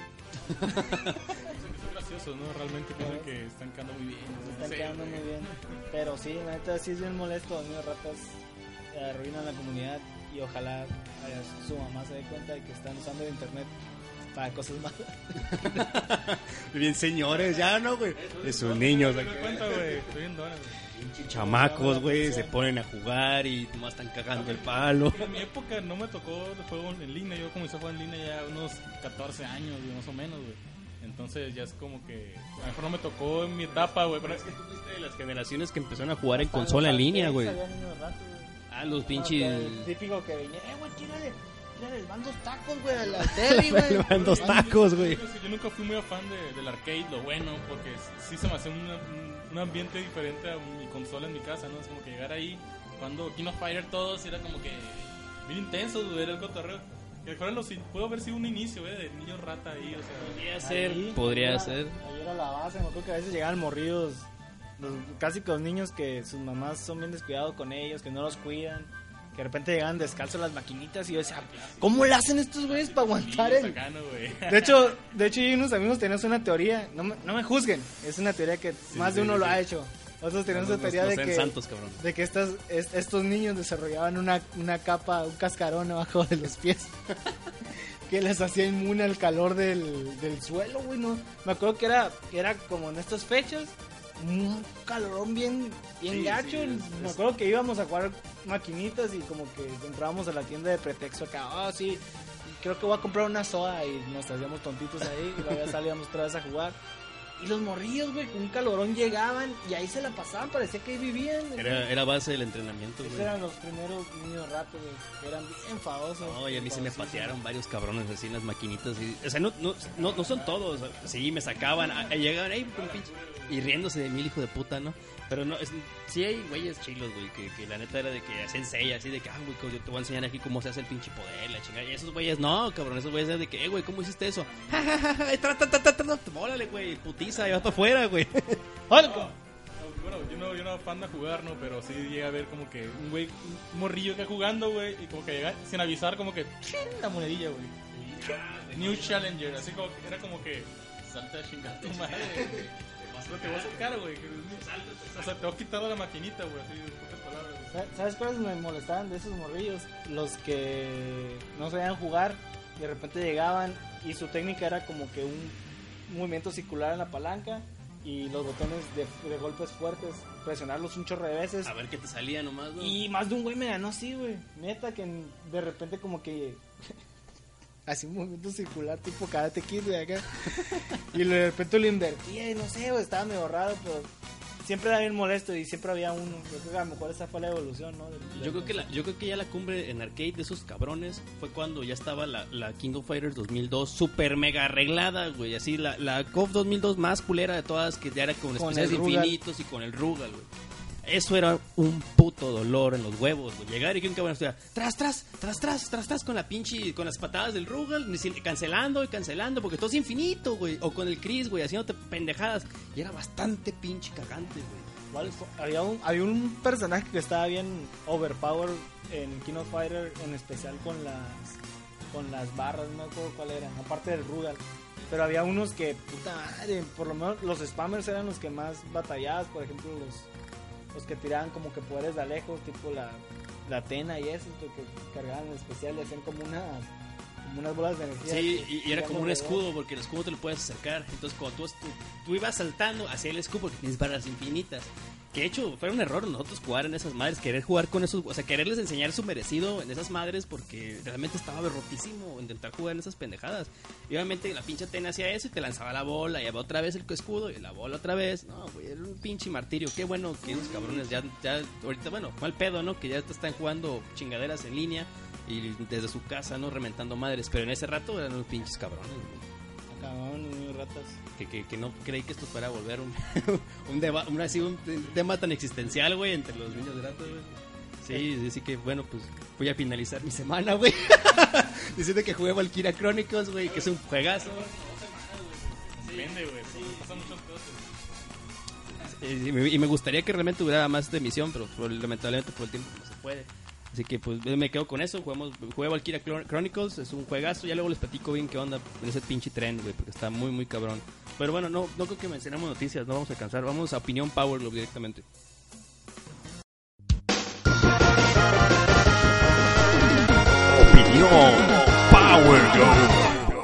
Son graciosos, ¿no? Realmente piensan que están quedando muy bien. Se están Sí, quedando güey. muy bien. Pero sí, la neta sí es bien molesto. Los niños ratas eh, arruinan la comunidad y ojalá eh, su mamá se dé cuenta de que están usando el internet para cosas malas. Bien, señores, ya no, güey. De sus niños, Me doy cuenta, güey. Estoy bien dona, güey. Chamacos, güey, se ponen a jugar y nomás están cagando el palo. En mi época no me tocó el juego en línea. Yo comencé a jugar en línea ya unos catorce años, güey, más o menos, güey. Entonces ya es como que a lo mejor no me tocó en mi etapa, güey. Pero Es que tú fuiste de las generaciones que empezaron a jugar en consola en línea, güey. Había niños ratas, güey. Ah, los No, pinches... que el típico que venía, eh, güey, tírale, tírale, les van dos tacos, güey, a la tele, güey. Le van dos tacos, güey. Yo, yo nunca fui muy afán de, del arcade, lo bueno, porque sí se me hace una- un, un ambiente diferente a mi consola en mi casa, ¿no? Es como que llegar ahí, cuando King of Fighter todos, era como que bien intenso, güey, era el cotorreo. Que fueron los, pudo haber sido un inicio, güey, de niño rata ahí, o sea... Podría ser, Ahí, podría ahí ser. era- Ahí era la base, me acuerdo que a veces llegaban morridos, los clásicos niños que sus mamás son bien descuidados con ellos, que no los cuidan, que de repente llegaban descalzos a las maquinitas y yo decía, ¿cómo le hacen estos güeyes para aguantar Sí, el...? sacano, güey. De hecho, de hecho yo y unos amigos teníamos una teoría, no me, no me juzguen, es una teoría que más de sí, uno sí, lo sí. ha hecho. Nosotros teníamos No, la no, teoría no de sean que, santos, cabrón. de que estas, est- estos niños desarrollaban una, una capa, un cascarón abajo de los pies. Que les hacía inmune al calor del, del suelo, güey, ¿no? Me acuerdo que era, que era como en estas fechas, un calorón bien, bien Sí, gacho. sí, es- Me es- acuerdo que íbamos a jugar maquinitas y como que entrábamos a la tienda de pretexto acá, ah, sí, creo que voy a comprar una soda y nos hacíamos tontitos ahí y luego ya salíamos otra vez a jugar. Y los morrillos, güey, con un calorón llegaban y ahí se la pasaban, parecía que ahí vivían. Güey. Era, era base del entrenamiento, Esos güey. eran los primeros niños ratos, güey, que eran bien enfadosos. No, y a mí se me patearon varios cabrones así en las maquinitas. Y, o sea, no, no, no, no son todos. Sí, me sacaban, a, a llegaban ahí con pinche. Y riéndose de mí, el hijo de puta, ¿no? Pero no, es, sí hay güeyes chilos, güey, que, que la neta era de que hacen sella, así de que, ah, güey, yo te voy a enseñar aquí cómo se hace el pinche poder, la chingada. Y esos güeyes, no, cabrón, esos güeyes eran de que, eh, güey, ¿cómo hiciste eso? Ja, ja, ja, ja, tra, tra, tra, tra, tra, órale, güey, putiza, y vas para afuera, güey. ¡Órale! Bueno, yo no, yo no fan de jugar, ¿no? Pero sí llega a ver como que un güey, un morrillo que está jugando, güey, y como que llega sin avisar, como que, ¡chin! La monedilla, güey. New Challenger, así como que era como que, salta a chingar tu madre, güey. Pero te voy a sacar, güey. O sea, te voy a quitar de la maquinita, güey, así de pocas palabras. Güey. ¿Sabes cuáles me molestaban de esos morrillos? Los que no sabían jugar, de repente llegaban y su técnica era como que un movimiento circular en la palanca y los botones de, de golpes fuertes, presionarlos un chorro de veces. A ver qué te salía nomás, ¿no? Y más de un güey me ganó así, güey. Neta, que de repente como que... Así un movimiento circular tipo Karate Kid, güey, acá. Y de repente lo invertía y no sé, güey, estaba medio raro, pero siempre era bien molesto y siempre había uno. Yo creo que a lo mejor esa fue la evolución, ¿no? Del, Yo creo que la, yo creo que ya la cumbre en arcade de esos cabrones fue cuando ya estaba la, la King of Fighters dos mil dos super mega arreglada, güey, así la la C O F dos mil dos más culera de todas, que ya era con, Con especiales el Rugal. infinitos y con el Rugal, güey. Eso era un puto dolor en los huevos, güey. Llegar y que un cabrón estuviera tras, tras, tras, tras, tras, tras con la pinche, con las patadas del Rugal, ni si- cancelando y cancelando, porque todo es infinito, güey. O con el Chris, güey, haciéndote pendejadas. Y era bastante pinche cagante, güey. ¿Cuál fue? Había un, había un personaje que estaba bien overpowered en King of Fighter, en especial con las con las barras, no me acuerdo cuál era, aparte del Rugal. Pero había unos que, puta madre, por lo menos los spammers eran los que más batalladas, por ejemplo, los, los que tiraban como que poderes de lejos, tipo la, la Atena y eso, que, que cargaban en especial y hacían como unas, como unas bolas de energía. Sí, que- y, y que era iban como un alrededor. escudo, porque el escudo te lo puedes acercar. Entonces, cuando tú, tú, tú ibas saltando hacia el escudo, porque tienes barras infinitas. Que de hecho, fue un error nosotros jugar en esas madres, querer jugar con esos, o sea, quererles enseñar su merecido en esas madres, porque realmente estaba rotísimo intentar jugar en esas pendejadas. Y obviamente la pinche Atena hacía eso y te lanzaba la bola, y otra vez el escudo, y la bola otra vez. No, güey, era un pinche martirio. Qué bueno que esos cabrones ya, ya ahorita, bueno, mal pedo, ¿no? Que ya te están jugando chingaderas en línea y desde su casa, ¿no? Reventando madres. Pero en ese rato eran unos pinches cabrones, güey. Acababan niños ratas. Que, que, que no creí que esto fuera a volver un un, deba, un, así, un tema tan existencial, güey, entre los niños de rato, güey. Sí, sí, sí que, bueno, pues voy a finalizar mi semana, güey. Diciendo que jugué Valkyria Chronicles, güey, que es un juegazo. Vende, güey. Pasan muchas cosas. Eh, Y me, y me gustaría que realmente hubiera más de emisión, pero por- lamentablemente por el tiempo no se puede. Así que pues me quedo con eso. Jugamos, jugué Valkyria Clon- Chronicles, es un juegazo. Ya luego les platico bien qué onda en ese pinche tren, güey, porque está muy, muy cabrón. Pero bueno, no, no creo que mencionemos noticias, no vamos a alcanzar. Vamos a Opinión Power Glove directamente. Opinión Power Glove.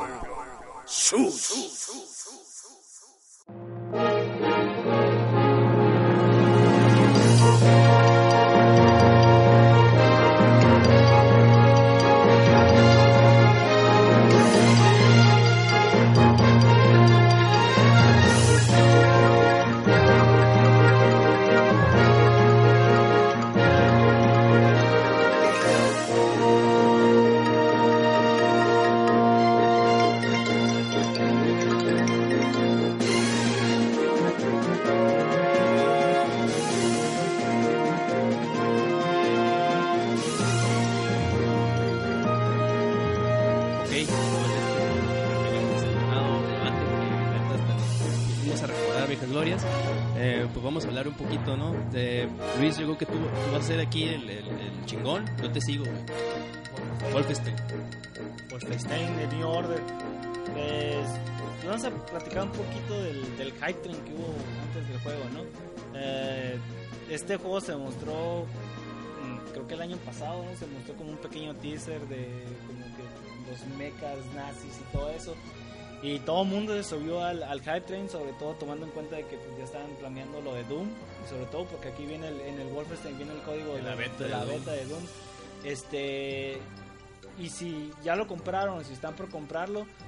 Ok, después de este desenfrenado debate que neta hasta fuimos a recordar viejas glorias, eh, pues vamos a hablar un poquito, ¿no? De, Luis, yo creo que tú, tú vas a ser aquí el, el, el chingón, yo te sigo, güey. Wolfenstein. Wolfenstein, de New Order. Pues, vamos a platicar un poquito del, del hype train que hubo antes del juego, ¿no? Eh, este juego se mostró, mm, creo que el año pasado, ¿no? Se mostró como un pequeño teaser de como que los mechas nazis y todo eso. Y todo el mundo se subió al, al hype train, sobre todo tomando en cuenta de que pues, ya estaban planeando lo de Doom. Y sobre todo porque aquí viene el, en el Wolfenstein viene el código de, la beta de de la Doom. beta de Doom. Este... Y si ya lo compraron, si están por comprarlo,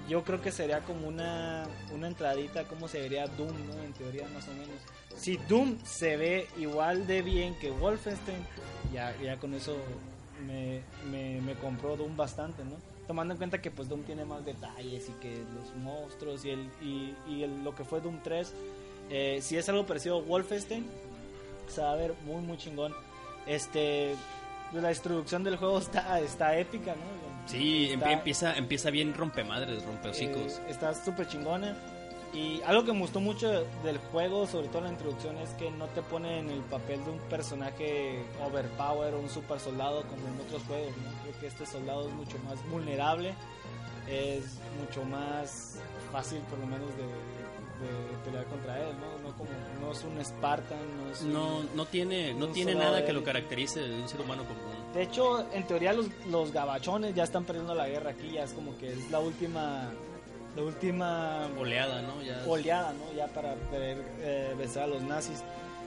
yo creo que sería como una, una entradita, como se vería Doom, ¿no? En teoría, más o menos. Si Doom se ve igual de bien que Wolfenstein, ya, ya con eso me, me, me compró Doom bastante, ¿no? Tomando en cuenta que pues Doom tiene más detalles y que los monstruos y, el, y, y el, lo que fue Doom tres, eh, si es algo parecido a Wolfenstein, se va a ver muy, muy chingón. Este... La introducción del juego está, está épica, ¿no? Sí, está, empieza, empieza bien rompemadres, rompehocicos. Eh, está súper chingona. Y algo que me gustó mucho del juego, sobre todo la introducción, es que no te pone en el papel de un personaje overpower o un super soldado como en otros juegos, ¿no? Creo que este soldado es mucho más vulnerable, es mucho más fácil por lo menos de, de pelear contra él, ¿no? No, como, no es un Spartan, no es un, No, no tiene, no un tiene soldado nada de que lo élite. caracterice de un ser humano común. De hecho, en teoría los, los gabachones ya están perdiendo la guerra aquí, ya es como que es la última la última Oleada, ¿no? Ya es- oleada, ¿no? Ya para poder eh, vencer a los nazis.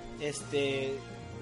Este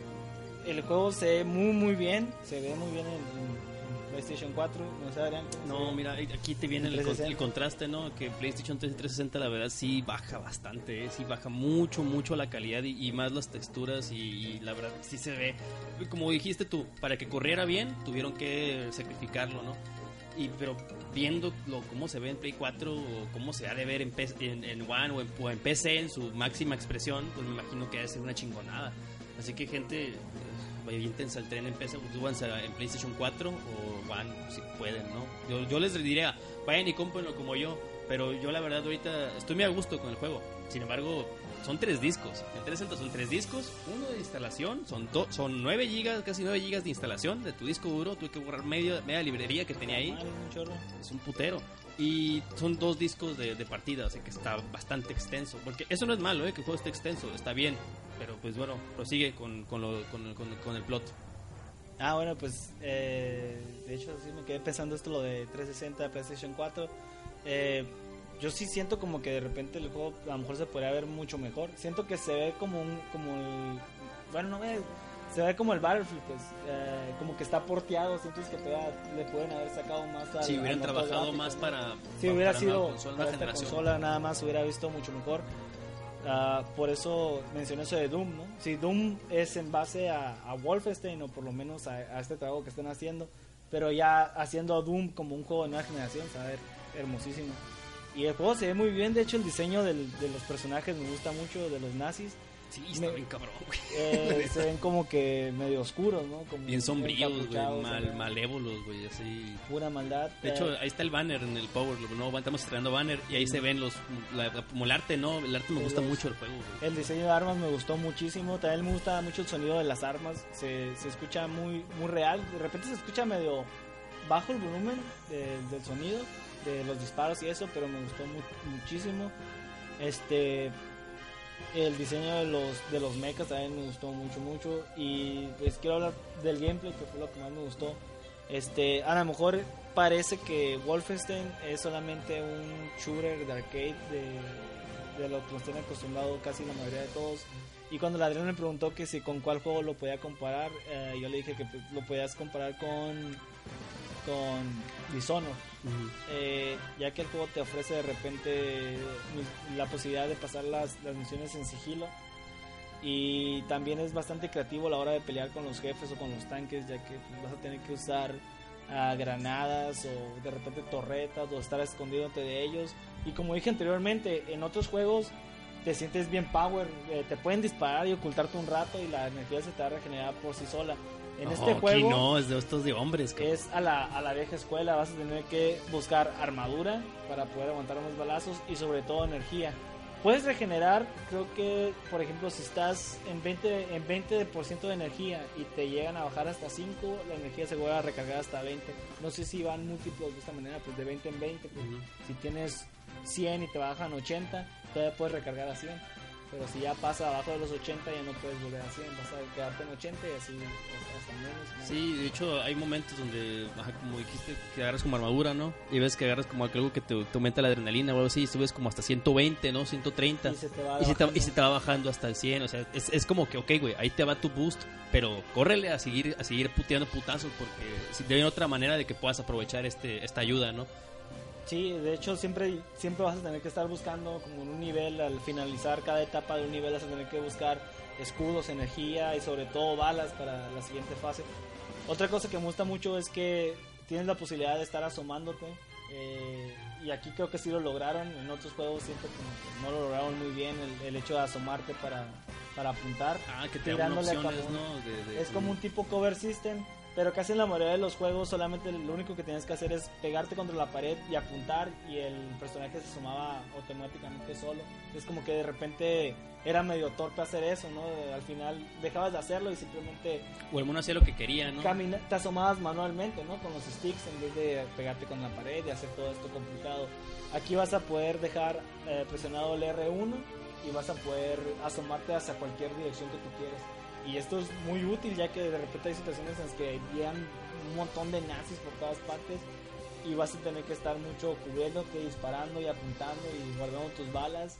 el juego se ve muy muy bien, se ve muy bien en, en PlayStation cuatro, no sé, Adrián, ¿cómo se No, ve? mira, aquí te viene En el, con- trescientos sesenta. el contraste, ¿no? Que PlayStation tres y trescientos sesenta la verdad sí baja bastante, ¿eh? Sí baja mucho, mucho la calidad y, y más las texturas y, y la verdad sí se ve. Como dijiste tú, para que corriera bien tuvieron que sacrificarlo, ¿no? Y pero viendo lo, cómo se ve en Play cuatro o cómo se ha de ver en, P- en, en One o en, o en P C en su máxima expresión, pues me imagino que debe ser una chingonada. Así que gente, vayantense al tren en P C, súbanse en PlayStation cuatro o One si pueden, ¿no? Yo, yo les diría, vayan y cómprenlo como yo, pero yo la verdad ahorita estoy muy a gusto con el juego. Sin embargo, son tres discos. En trescientos sesenta son tres discos, uno de instalación, son do, son nueve gigas, casi nueve gigas de instalación de tu disco duro. Tuve que borrar media, media librería que tenía ahí. Madre, un chorro. Es un putero. Y son dos discos de, de partida, así que está bastante extenso. Porque eso no es malo, ¿eh? Que el juego esté extenso, está bien. Pero pues bueno, prosigue con, con, lo, con, con, con el plot. Ah, bueno, pues eh, de hecho sí me quedé pensando esto lo de trescientos sesenta, PlayStation cuatro. Eh, yo sí siento como que de repente el juego a lo mejor se podría ver mucho mejor. Siento que se ve como un como el, bueno, no ve, se ve como el Battlefield, pues eh, como que está porteado. Siento que todavía le pueden haber sacado más al, Si hubieran al motor trabajado gráfico, más ¿no? para, Si para hubiera una sido nueva consola, para nueva esta generación. consola nada más hubiera visto mucho mejor. Ah, por eso mencioné eso de Doom, ¿no? Si Doom es en base a, a Wolfenstein o por lo menos a, a este trabajo que están haciendo, pero ya haciendo a Doom como un juego de nueva generación, se va a ver hermosísimo. Y el juego se ve muy bien, de hecho el diseño del, de los personajes me gusta mucho, de los nazis. Sí, está Me- bien cabrón, güey. Eh, se ven como que medio oscuros, ¿no? Como Bien sombríos, güey, encapuchados, mal, acá, malévolos, güey, así. pura maldad. De hecho, Eh, ahí está el banner en el Power, ¿no? Estamos estrenando banner y ahí se ven los, la- como el arte, ¿no? El arte me Sí, gusta los- mucho el juego, güey. el diseño de armas me gustó muchísimo. También me gusta mucho el sonido de las armas. Se, se escucha muy, muy real. De repente se escucha medio bajo el volumen de- del sonido, de los disparos y eso, pero me gustó mu- muchísimo. Este, el diseño de los de los mechas también me gustó mucho, mucho. Y pues quiero hablar del gameplay, que fue lo que más me gustó. Este, a lo mejor parece que Wolfenstein es solamente un shooter de arcade de, de lo que nos tienen acostumbrado casi la mayoría de todos. Y cuando la Adrián me preguntó que si con cuál juego lo podía comparar, eh, yo le dije que pues, lo podías comparar con con Dishonored, eh, ya que el juego te ofrece de repente mis- la posibilidad de pasar las, las misiones en sigilo. Y también es bastante creativo a la hora de pelear con los jefes o con los tanques, ya que pues, vas a tener que usar ah, granadas o de repente torretas o estar escondiéndote de ellos. Y como dije anteriormente, en otros juegos te sientes bien power, eh, te pueden disparar y ocultarte un rato y la energía se te va a regenerar por sí sola. En No, este aquí juego no, es de estos de hombres, cabrón. es a la, a la vieja escuela, vas a tener que buscar armadura para poder aguantar unos balazos y sobre todo energía. Puedes regenerar, creo que, por ejemplo, si estás en veinte, en veinte por ciento de energía y te llegan a bajar hasta cinco, la energía se vuelve a recargar hasta veinte. No sé si van múltiplos de esta manera, pues de veinte en veinte. Pues, Ujú. si tienes cien y te bajan ochenta, todavía puedes recargar a cien. Pero si ya pasa abajo de los ochenta, ya no puedes volver a cien, vas a quedarte en ochenta y así hasta menos. ¿no? Sí, de hecho hay momentos donde, ajá, como dijiste, que agarras como armadura, ¿no? Y ves que agarras como algo que te, te aumenta la adrenalina o algo así, y subes como hasta ciento veinte, ¿no? ciento treinta. Y se te va Y se, te, bajando. y se te va bajando hasta el cien, o sea, es, es como que, ok, güey, ahí te va tu boost, pero córrele a seguir a seguir puteando putazos porque si- de otra manera de que puedas aprovechar este esta ayuda, ¿no? Sí, de hecho siempre siempre vas a tener que estar buscando como en un nivel, al finalizar cada etapa de un nivel vas a tener que buscar escudos, energía y sobre todo balas para la siguiente fase. Otra cosa que me gusta mucho es que tienes la posibilidad de estar asomándote, eh, y aquí creo que sí lo lograron. En otros juegos siento como que no lo lograron muy bien el, el hecho de asomarte para, para apuntar. Ah, que te dan tirándole a opciones, cabo. ¿no? De, de, Es como un tipo cover system, pero casi en la mayoría de los juegos solamente lo único que tenías que hacer es pegarte contra la pared y apuntar, y el personaje se sumaba automáticamente solo. Es como que de repente era medio torpe hacer eso, ¿no? Al final dejabas de hacerlo y simplemente O el mono hacía lo que quería, ¿no? camina, te asomabas manualmente, ¿no? Con los sticks en vez de pegarte con la pared y hacer todo esto complicado. Aquí vas a poder dejar eh, presionado el erre uno y vas a poder asomarte hacia cualquier dirección que tú quieras. Y esto es muy útil, ya que de repente hay situaciones en las que llegan un montón de nazis por todas partes y vas a tener que estar mucho cubriéndote, disparando y apuntando y guardando tus balas,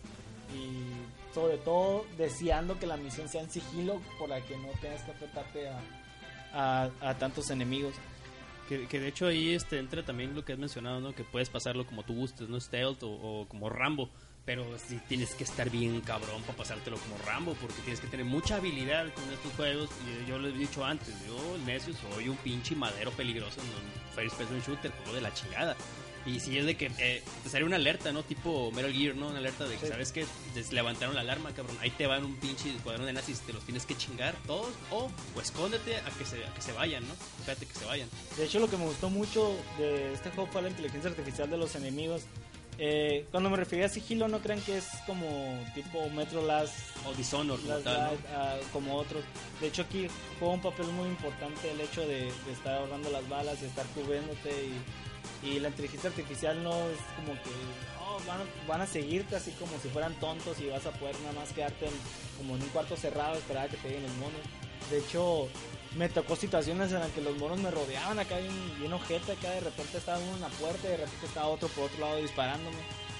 y sobre todo deseando que la misión sea en sigilo por la que no tengas que enfrentarte a, a, a tantos enemigos. Que, que de hecho ahí este, entra también lo que has mencionado, ¿no? Que puedes pasarlo como tú gustes, ¿no? Stealth o, o como Rambo. Pero sí tienes que estar bien cabrón para pasártelo como Rambo, porque tienes que tener mucha habilidad con estos juegos. Y yo lo he dicho antes, yo, el necio, soy un pinche madero peligroso en un first person shooter, juego de la chingada. Y si es de que eh, te sale una alerta, ¿no? Tipo Metal Gear, ¿no? Una alerta de que, Sí. ¿sabes qué? Les levantaron la alarma, cabrón. Ahí te van un pinche cuadrón de nazis, te los tienes que chingar todos. O, o escóndete a que se, a que se vayan, ¿no? Espérate que se vayan. De hecho, lo que me gustó mucho de este juego fue la inteligencia artificial de los enemigos. Eh, cuando me refería a sigilo, no crean que es como tipo Metro Last, O Dishonored, como Last tal, ¿no? Light, ah, como otros. De hecho, aquí juega un papel muy importante el hecho de, de estar ahorrando las balas, de estar cubriéndote, y, y la inteligencia artificial no es como que oh, van, a, van a seguirte así como si fueran tontos y vas a poder nada más quedarte en, como en un cuarto cerrado, esperar a que te lleguen los monos. De hecho, me tocó situaciones en las que los monos me rodeaban acá bien, bien ojete, acá de repente estaba uno en la puerta y de repente estaba otro por otro lado disparándome.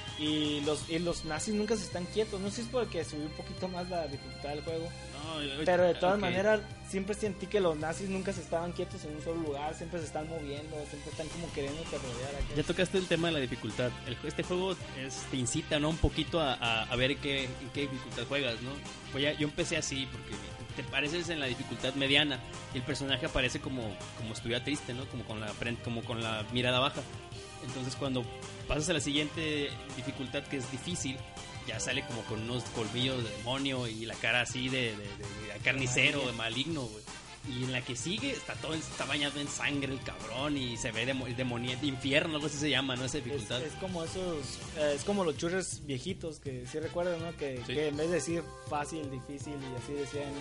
Y los, y los nazis nunca se están quietos. No sé si es porque subí un poquito más la dificultad del juego, No, yo- pero de todas ok. maneras siempre sentí que los nazis nunca se estaban quietos en un solo lugar, siempre se están moviendo, siempre están como queriendo rodear acá. Ya tocaste el tema de la dificultad. El, este juego es, te incita, ¿no? Un poquito a, a, a ver qué, en qué dificultad juegas, ¿no? Pues ya, yo empecé así porque te pareces en la dificultad mediana y el personaje aparece como, como estuviera triste, ¿no? Como con la frente, como con la mirada baja. Entonces cuando pasas a la siguiente dificultad, que es difícil, ya sale como con unos colmillos de demonio y la cara así de, de, de- de carnicero, de maligno, güey. Y en la que sigue está todo en- está bañado en sangre el cabrón y se ve demo, demonio, infierno, algo así se llama, ¿no? Esa Es, dificultad. es como esos, eh, es como los shooters viejitos que sí recuerdan, ¿no? Que, Sí. que en vez de decir fácil, difícil y así decían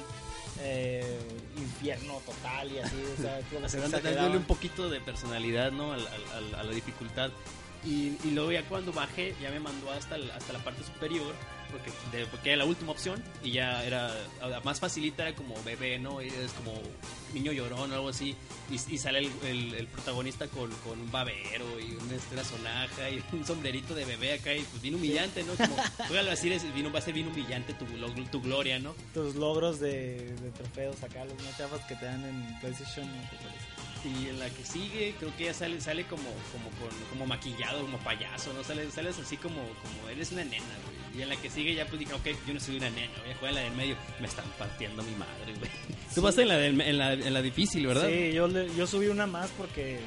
eh, infierno total y así, o sea, como que Se dan- exageraban. dándole un poquito de personalidad, ¿no? Al- al- al- a la dificultad. Y, y luego ya cuando bajé, ya me mandó hasta, el- hasta la parte superior, porque, de- porque era la última opción, y ya era a- más facilita, era como bebé, ¿no? Y es como niño llorón o algo así, y, y sale el, el- el protagonista con, con un babero y una, una sonaja y un sombrerito de bebé acá, y pues bien humillante, ¿no? Como, voy a decir, es- vino, va a ser bien humillante tu, lo- tu gloria, ¿no? Tus logros de, de trofeos acá, los más chafas que te dan en PlayStation, ¿no? Te parece. Y en la que sigue, creo que ya sale sale como como con, como maquillado, como payaso, ¿no? Sales, sales así como, como eres una nena, güey. Y en la que sigue ya pues dije, ok, yo no soy una nena, voy a jugar en la del medio. Me están partiendo mi madre, güey. Tú vas en la, del- en la, en la difícil, ¿verdad? Sí, yo, le- yo subí una más porque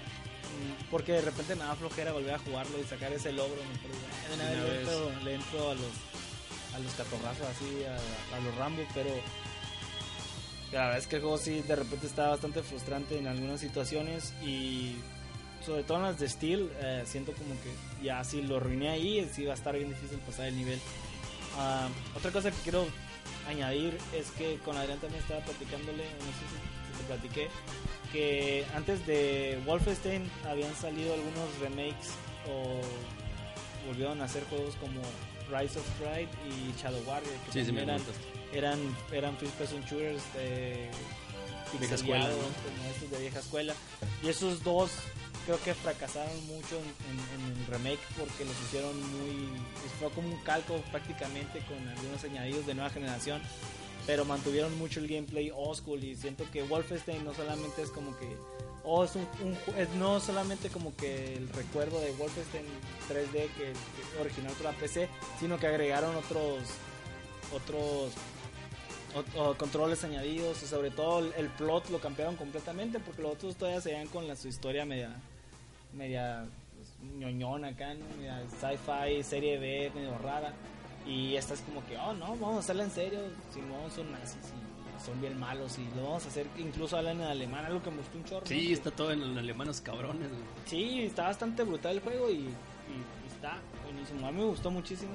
mm, porque de repente me daba flojera volver a jugarlo y sacar ese logro. Mejor, eh, de una Una vez le vez. entro, le entro a los a los catorrazos así, a, a los Rambo, pero la verdad es que el juego sí de repente está bastante frustrante en algunas situaciones, y sobre todo en las de Steel, eh, siento como que ya si lo arruiné ahí, sí va a estar bien difícil pasar el nivel. Ah, otra cosa que quiero añadir es que con Adrián también estaba platicándole, no sé si, si te platiqué, que antes de Wolfenstein habían salido algunos remakes o volvieron a hacer juegos como Rise of Pride y Shadow Warrior, que Sí, sí, me también eran, contaste. eran, eran first person shooters de Vieja escuela, pixeleados, ¿no? como estos de vieja escuela, y esos dos creo que fracasaron mucho en, en- en el remake porque los hicieron muy, fue como un calco prácticamente con algunos añadidos de nueva generación, pero mantuvieron mucho el gameplay old school, y siento que Wolfenstein no solamente es como que o es un, un ju- es no solamente como que el recuerdo de Wolfenstein tres D que, que original para la P C, sino que agregaron otros otros o- o controles añadidos y sobre todo el, el plot lo cambiaron completamente porque los otros todavía se veían con la, su historia media media pues, ñoñona acá, ¿no? Media sci-fi, serie B, medio rara, y esta es como que, oh no, vamos a hacerla en serio, si no son nazis y son bien malos y lo vamos a hacer, incluso hablan en alemán, algo que me gustó un chorro. Sí, ¿no? está todo en alemanos cabrones, güey. Sí, está bastante brutal el juego y, y- y está buenísimo, a mí me gustó muchísimo.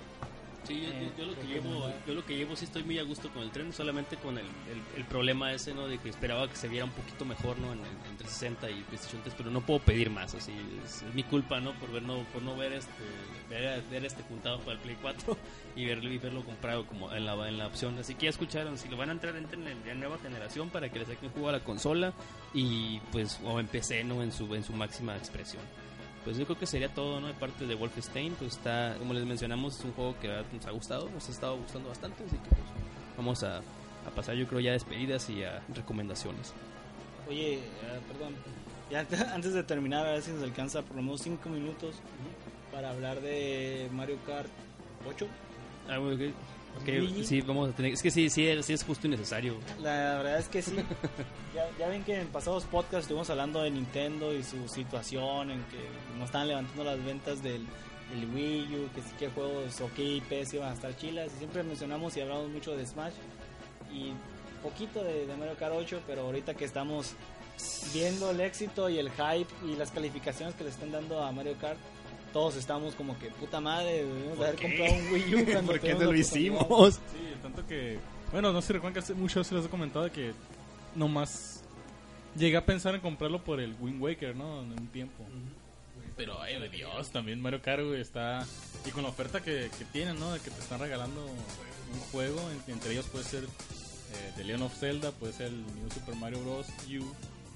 Sí, yo, Eh, yo lo que creo que llevo, no. yo lo que llevo sí estoy muy a gusto con el tren, solamente con el, el, el problema ese, ¿no? De que esperaba que se viera un poquito mejor, ¿no? En, en trescientos sesenta y PlayStation tres, pero no puedo pedir más, así es, es mi culpa, ¿no? Por ver no, por no ver este, ver, ver este juntado para el Play cuatro y verlo y verlo comprado como en la en la opción. Así que ya escucharon, si lo van a entrar, entren en la nueva generación para que le saquen juego a la consola y pues o en P C, ¿no? En su en su máxima expresión. Pues yo creo que sería todo, ¿no? De parte de Wolfenstein, pues está, como les mencionamos, es un juego que nos ha gustado, nos ha estado gustando bastante, así que pues vamos a, a pasar yo creo ya a despedidas y a recomendaciones. Oye, eh, perdón, ya antes, antes de terminar, a ver si nos alcanza por lo menos cinco minutos para hablar de Mario Kart ocho. Ah, bueno, ok. Ok, Luigi. sí, vamos a tener, es que sí, sí, sí es justo y necesario. La verdad es que sí. Ya, ya ven que en pasados podcasts estuvimos hablando de Nintendo y su situación, en que no estaban levantando las ventas del, del Wii U, que sí que juegos o qué I Ps iban a estar chilas. Y siempre mencionamos y hablamos mucho de Smash y poquito de, de Mario Kart ocho, pero ahorita que estamos viendo el éxito y el hype y las calificaciones que le están dando a Mario Kart, todos estamos como que puta madre, debemos de haber qué? comprado un Wii U cuando ¿Por qué tuvimos no lo la oportunidad. hicimos? Sí, tanto que... Bueno, no sé si recuerdan que hace mucho se les he comentado de que nomás llegué a pensar en comprarlo por el Wind Waker, ¿no? En un tiempo. Pero, ay, de Dios, también Mario Kart, güey, está... Y con la oferta que, que tienen, ¿no? De que te están regalando un juego, en- entre ellos puede ser eh, The Legend of Zelda, puede ser el New Super Mario Bros. U,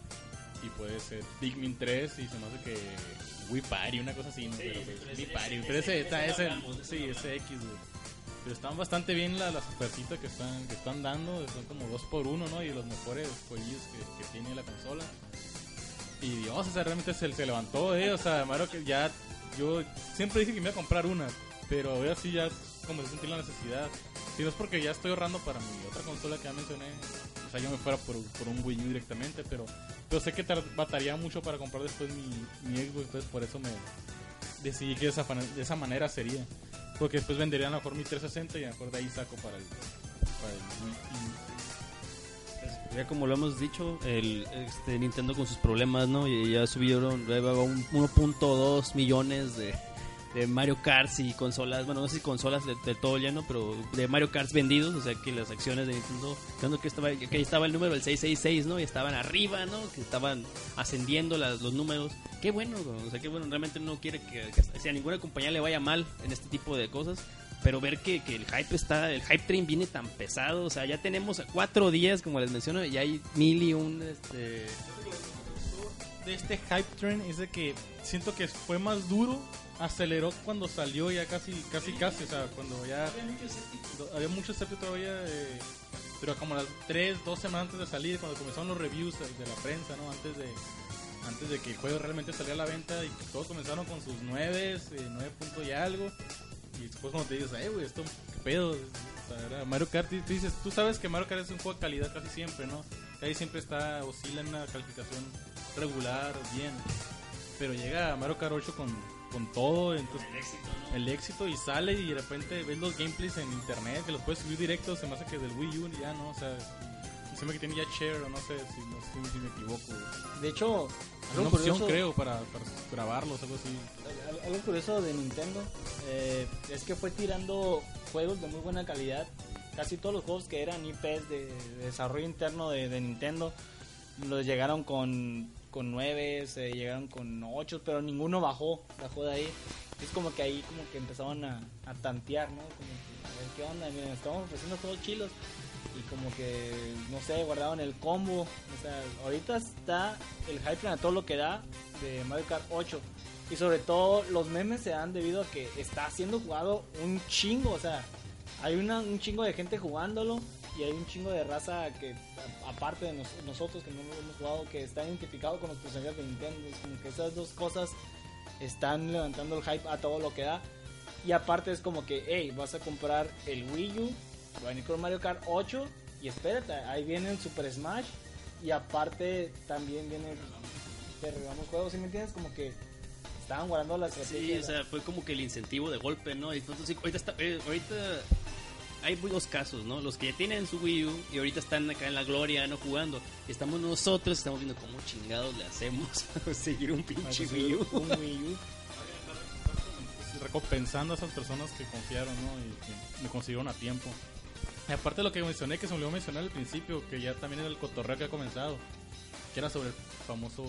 y puede ser Pikmin tres, y se me hace que Wii Party, una cosa así, ¿no? Pero pues, Wii Party, pero ese, está, ese, sí, ese X, güey. Pero están bastante bien la, las ofertitas que están, que están dando, son como dos por uno, ¿no? Y los mejores jueguillos que, que tiene la consola. Y Dios, o sea, realmente se, se levantó, eh, o sea, Mario que ya, yo siempre dije que me iba a comprar una, pero ahora sí ya como que sentí la necesidad. Si no es porque ya estoy ahorrando para mi otra consola que ya mencioné, o sea, yo me fuera por, por un Wii U directamente, pero, pero sé que tar- bataría mucho para comprar después mi, mi Xbox, entonces por eso me decidí que de esa, fan- de esa manera sería. Porque después vendería a lo mejor mi trescientos sesenta y a lo mejor de ahí saco para el, para el Wii U. Ya como lo hemos dicho, el este, Nintendo con sus problemas, ¿no? Y ya subieron ya va un uno punto dos millones de, de Mario Karts y consolas, bueno, no sé si consolas de, de todo ya, ¿no? Pero de Mario Karts vendidos, o sea que las acciones de Nintendo, creo que estaba, que ahí estaba el número del seiscientos sesenta y seis, ¿no? Y estaban arriba, ¿no? Que estaban ascendiendo las, los números. Qué bueno, o sea, qué bueno, realmente no quiere que, que o sea, a ninguna compañía le vaya mal en este tipo de cosas. Pero ver que, que el hype está, el hype train viene tan pesado, o sea, ya tenemos cuatro días, como les menciono, y hay mil y un, este... De este hype train es de que siento que fue más duro, aceleró cuando salió ya casi, casi, casi, o sea, cuando ya había mucho escepticio todavía, eh, pero como las tres, dos semanas antes de salir, cuando comenzaron los reviews de la prensa, ¿no? Antes de antes de que el juego realmente saliera a la venta y que todos comenzaron con sus nueve, eh, nueve puntos y algo. Y después cuando te dices, eh, güey, esto, qué pedo. O sea, era Mario Kart, y tú dices, tú sabes que Mario Kart es un juego de calidad casi siempre, ¿no? Que ahí siempre está, oscila en una calificación regular, bien. Pero llega Mario Kart ocho con, con todo, entonces, el éxito, ¿no? El éxito, y sale y de repente ves los gameplays en internet, que los puedes subir directos, se me hace que del Wii U ya, ¿no? O sea, se me que tiene ya share, o no sé si, no sé si me equivoco. De hecho, Hay una algo opción, curioso- creo, para, para grabarlos, algo así. Al- algo curioso de Nintendo eh, es que fue tirando juegos de muy buena calidad. Casi todos los juegos que eran I Ps de, de desarrollo interno de, de Nintendo los llegaron con con nueve, se llegaron con ocho, pero ninguno bajó, bajó de ahí. Es como que ahí como que empezaron a, a tantear, ¿no? Como que, a ver qué onda, miren, estamos ofreciendo juegos chilos. Y como que, no sé, guardaron el combo. O sea, ahorita está el hype a todo lo que da de Mario Kart ocho. Y sobre todo los memes se dan debido a que está siendo jugado un chingo. O sea, hay una, un chingo de gente jugándolo. y hay un chingo de raza que, a- aparte de nos- nosotros que no lo hemos jugado, que está identificado con los personajes de Nintendo. Es como que esas dos cosas están levantando el hype a todo lo que da. Y aparte es como que, hey, vas a comprar el Wii U, va a venir con Mario Kart ocho, y espérate, ahí viene el Super Smash, y aparte también viene, te regalamos juegos, ¿sí me entiendes? Como que estaban guardando la Sí, estrategia. o sea, fue como que el incentivo de golpe, ¿no? Y entonces, sí, ahorita, está, eh, ahorita hay dos casos, ¿no? Los que ya tienen su Wii U y ahorita están acá en la gloria, no jugando. Y estamos nosotros, estamos viendo cómo chingados le hacemos a seguir un Para pinche conseguir Wii U. un Wii U. Recompensando a esas personas que confiaron, ¿no? Y que me consiguieron a tiempo. Y aparte de lo que mencioné, que se me olvidó mencionar al principio, que ya también era el cotorreo que ha comenzado, que era sobre el famoso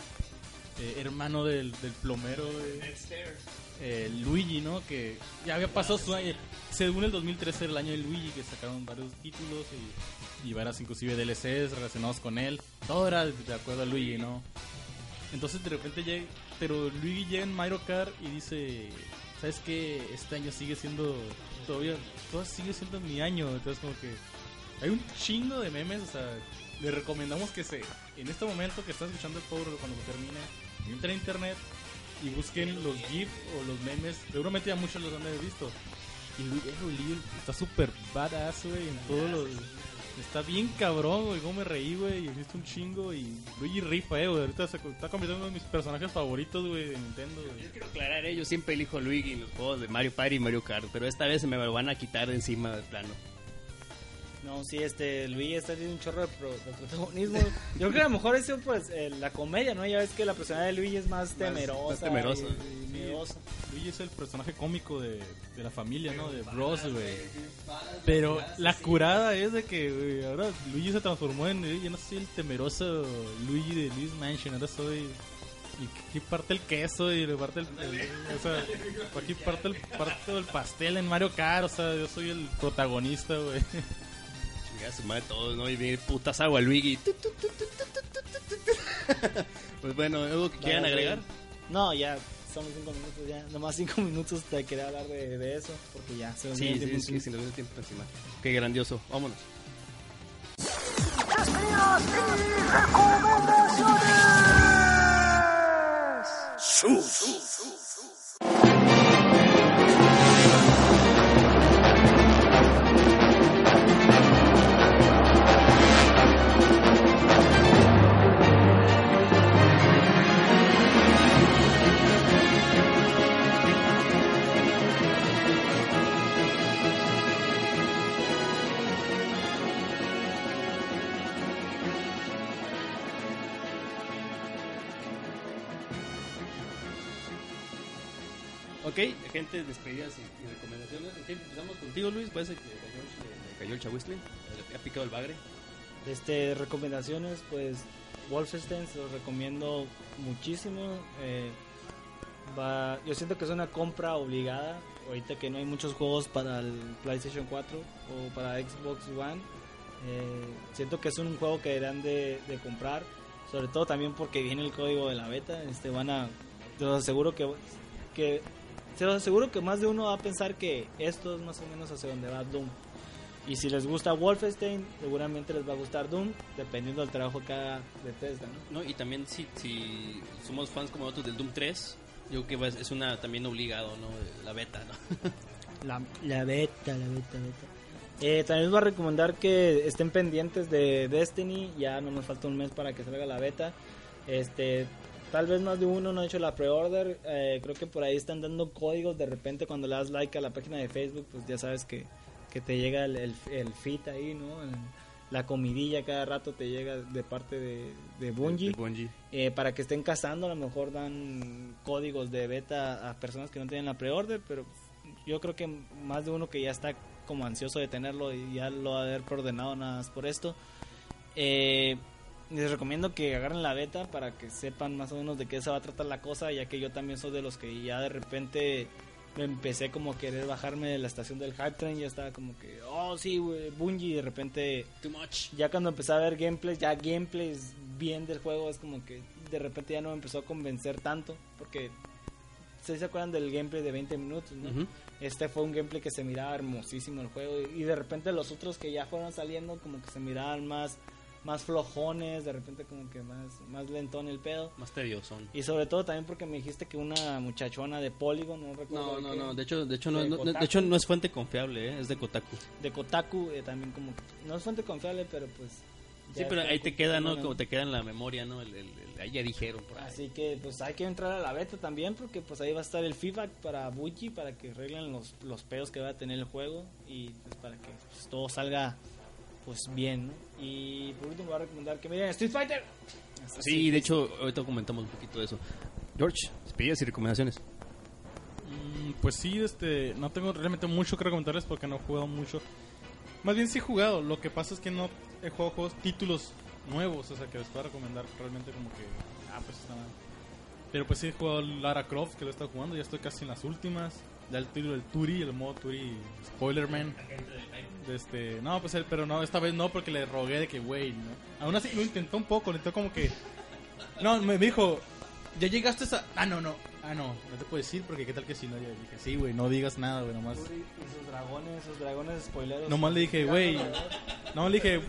eh, hermano del, del plomero, eh, eh, Luigi, ¿no? Que ya había pasado su año, según el dos mil trece era el año de Luigi, que sacaron varios títulos y, y varias inclusive D L Cs relacionados con él. Todo era de acuerdo a Luigi, ¿no? Entonces de repente llega, pero Luigi llega en Mario Kart y dice, ¿sabes qué? Este año sigue siendo, todavía, todavía sigue siendo mi año. Entonces como que hay un chingo de memes, o sea, le recomendamos que se, en este momento que estás escuchando el Power, cuando termine, entren a internet y busquen los GIF o los memes, seguramente ya muchos los han de haber visto. Y Luigi, eh, Luigi está súper badass, güey, en todos los... Está bien cabrón, güey, cómo me reí, güey, y he visto un chingo y Luigi rifa, eh, güey, ahorita se está convirtiendo en uno de mis personajes favoritos, güey, de Nintendo, güey. Yo quiero aclarar, ¿eh? Yo siempre elijo a Luigi en los juegos de Mario Party y Mario Kart, pero esta vez se me lo van a quitar de encima del plano. No, sí, este, Luigi está teniendo un chorro de, pro- de protagonismo. Yo creo que a lo mejor es pues eh, la comedia, ¿no? Ya ves que la personalidad de Luigi es más temerosa. más temerosa. y- y miedosa. Luigi es el personaje cómico de, de la familia, ¿no? De Bros, güey. Pero la curada es de que, güey, ahora Luigi se transformó en, eh, yo no soy el temeroso Luigi de Luis Mansion, ahora soy... Y aquí parte el queso y le parte el, el- o sea, aquí parte el, parte el pastel en Mario Kart, o sea, yo soy el protagonista, güey. Chingada su madre todos, ¿no? Y viene putas agua Luigi. Tu, tu, tu, tu, tu, tu, tu, tu. Pues bueno, ¿algo que quieran Vale, agregar? No, ya son cinco minutos ya. Nomás cinco minutos te quería hablar de, de eso. Porque ya se nos Sí, viene sí, el sí, tiempo sí, nos viene el tiempo encima. Qué grandioso, vámonos. Ok, gente, despedidas y, y recomendaciones. Ok, empezamos contigo, Luis. Parece que a George le, le cayó el chahuistle, le ha picado el bagre. Este, recomendaciones, pues Wolfenstein se los recomiendo muchísimo. Eh, va, yo siento que es una compra obligada. Ahorita que no hay muchos juegos para el PlayStation cuatro o para Xbox One, eh, siento que es un juego que deberán de, de comprar. Sobre todo también porque viene el código de la beta. Este, van a, te los aseguro que, que se los aseguro que más de uno va a pensar que esto es más o menos hacia donde va Doom. Y si les gusta Wolfenstein, seguramente les va a gustar Doom, dependiendo del trabajo que haga Bethesda, ¿no? No, y también si, si somos fans como nosotros del Doom tres, yo creo que va- es una también obligado, ¿no? La beta, ¿no? La, la beta, la beta, beta. Eh, también les voy a recomendar que estén pendientes de Destiny. Ya no nos falta un mes para que salga la beta. Este, tal vez más de uno no ha hecho la pre-order. Eh, creo que por ahí están dando códigos. De repente cuando le das like a la página de Facebook, pues ya sabes que, que te llega el, el, el feed ahí, ¿no? El- la comidilla cada rato te llega de parte de, de Bungie. De Bungie. Eh, para que estén cazando, a lo mejor dan códigos de beta a personas que no tienen la pre-order, pero yo creo que más de uno que ya está como ansioso de tenerlo y ya lo va a haber preordenado nada más por esto. Eh, les recomiendo que agarren la beta para que sepan más o menos de qué se va a tratar la cosa, ya que yo también soy de los que ya de repente me empecé como a querer bajarme de la estación del Hype Train. Ya estaba como que, oh sí, güey, Bungie, y de repente Too much. ya cuando empecé a ver gameplays, ya gameplays bien del juego, es como que de repente ya no me empezó a convencer tanto, porque ¿se acuerdan del gameplay de veinte minutos, no? Ujú. Este fue un gameplay que se miraba hermosísimo el juego. Y de repente los otros que ya fueron saliendo como que se miraban más, más flojones, de repente como que más, más lentón el pedo. Más tedioso. Y sobre todo también porque me dijiste que una muchachona de Polygon, no recuerdo No, de no, qué, no, de hecho, de hecho no, de no- de Kotaku. hecho no es fuente confiable, ¿eh? Es de Kotaku. de Kotaku, eh, también como que no es fuente confiable, pero pues... Sí, ya pero está ahí te queda, ¿no? bueno. Como te queda en la memoria, ¿no? El, el- el- ahí ya dijeron por ahí. Así que pues hay que entrar a la beta también porque pues ahí va a estar el feedback para Buchi para que arreglen los, los pedos que va a tener el juego y pues para que pues, todo salga pues bien, ¿no? Y por último voy a recomendar que miren Street Fighter. Así Sí, que- de hecho, ahorita comentamos un poquito de eso. George, despedidas y recomendaciones. Mm, Pues sí, este, no tengo realmente mucho que recomendarles porque no he jugado mucho. Más bien sí he jugado, lo que pasa es que no he jugado juegos, títulos nuevos, o sea, que les pueda recomendar realmente como que, ah, pues está mal. Pero pues sí he jugado Lara Croft, que lo he estado jugando, ya estoy casi en las últimas. Ya el título del Turi, el modo Turi Spoilerman. Este, no, pues él, pero no, esta vez no, porque le rogué de que, güey, ¿no? Aún así lo intentó un poco, lo intentó como que... No, me dijo, ¿ya llegaste a...? Ah, no, no, ah, no, no te puedo decir porque qué tal que si no, ya dije, sí, güey, no digas nada, güey, nomás... Yuri y sus dragones, sus dragones spoileros. Nomás le dije, güey, no le dije...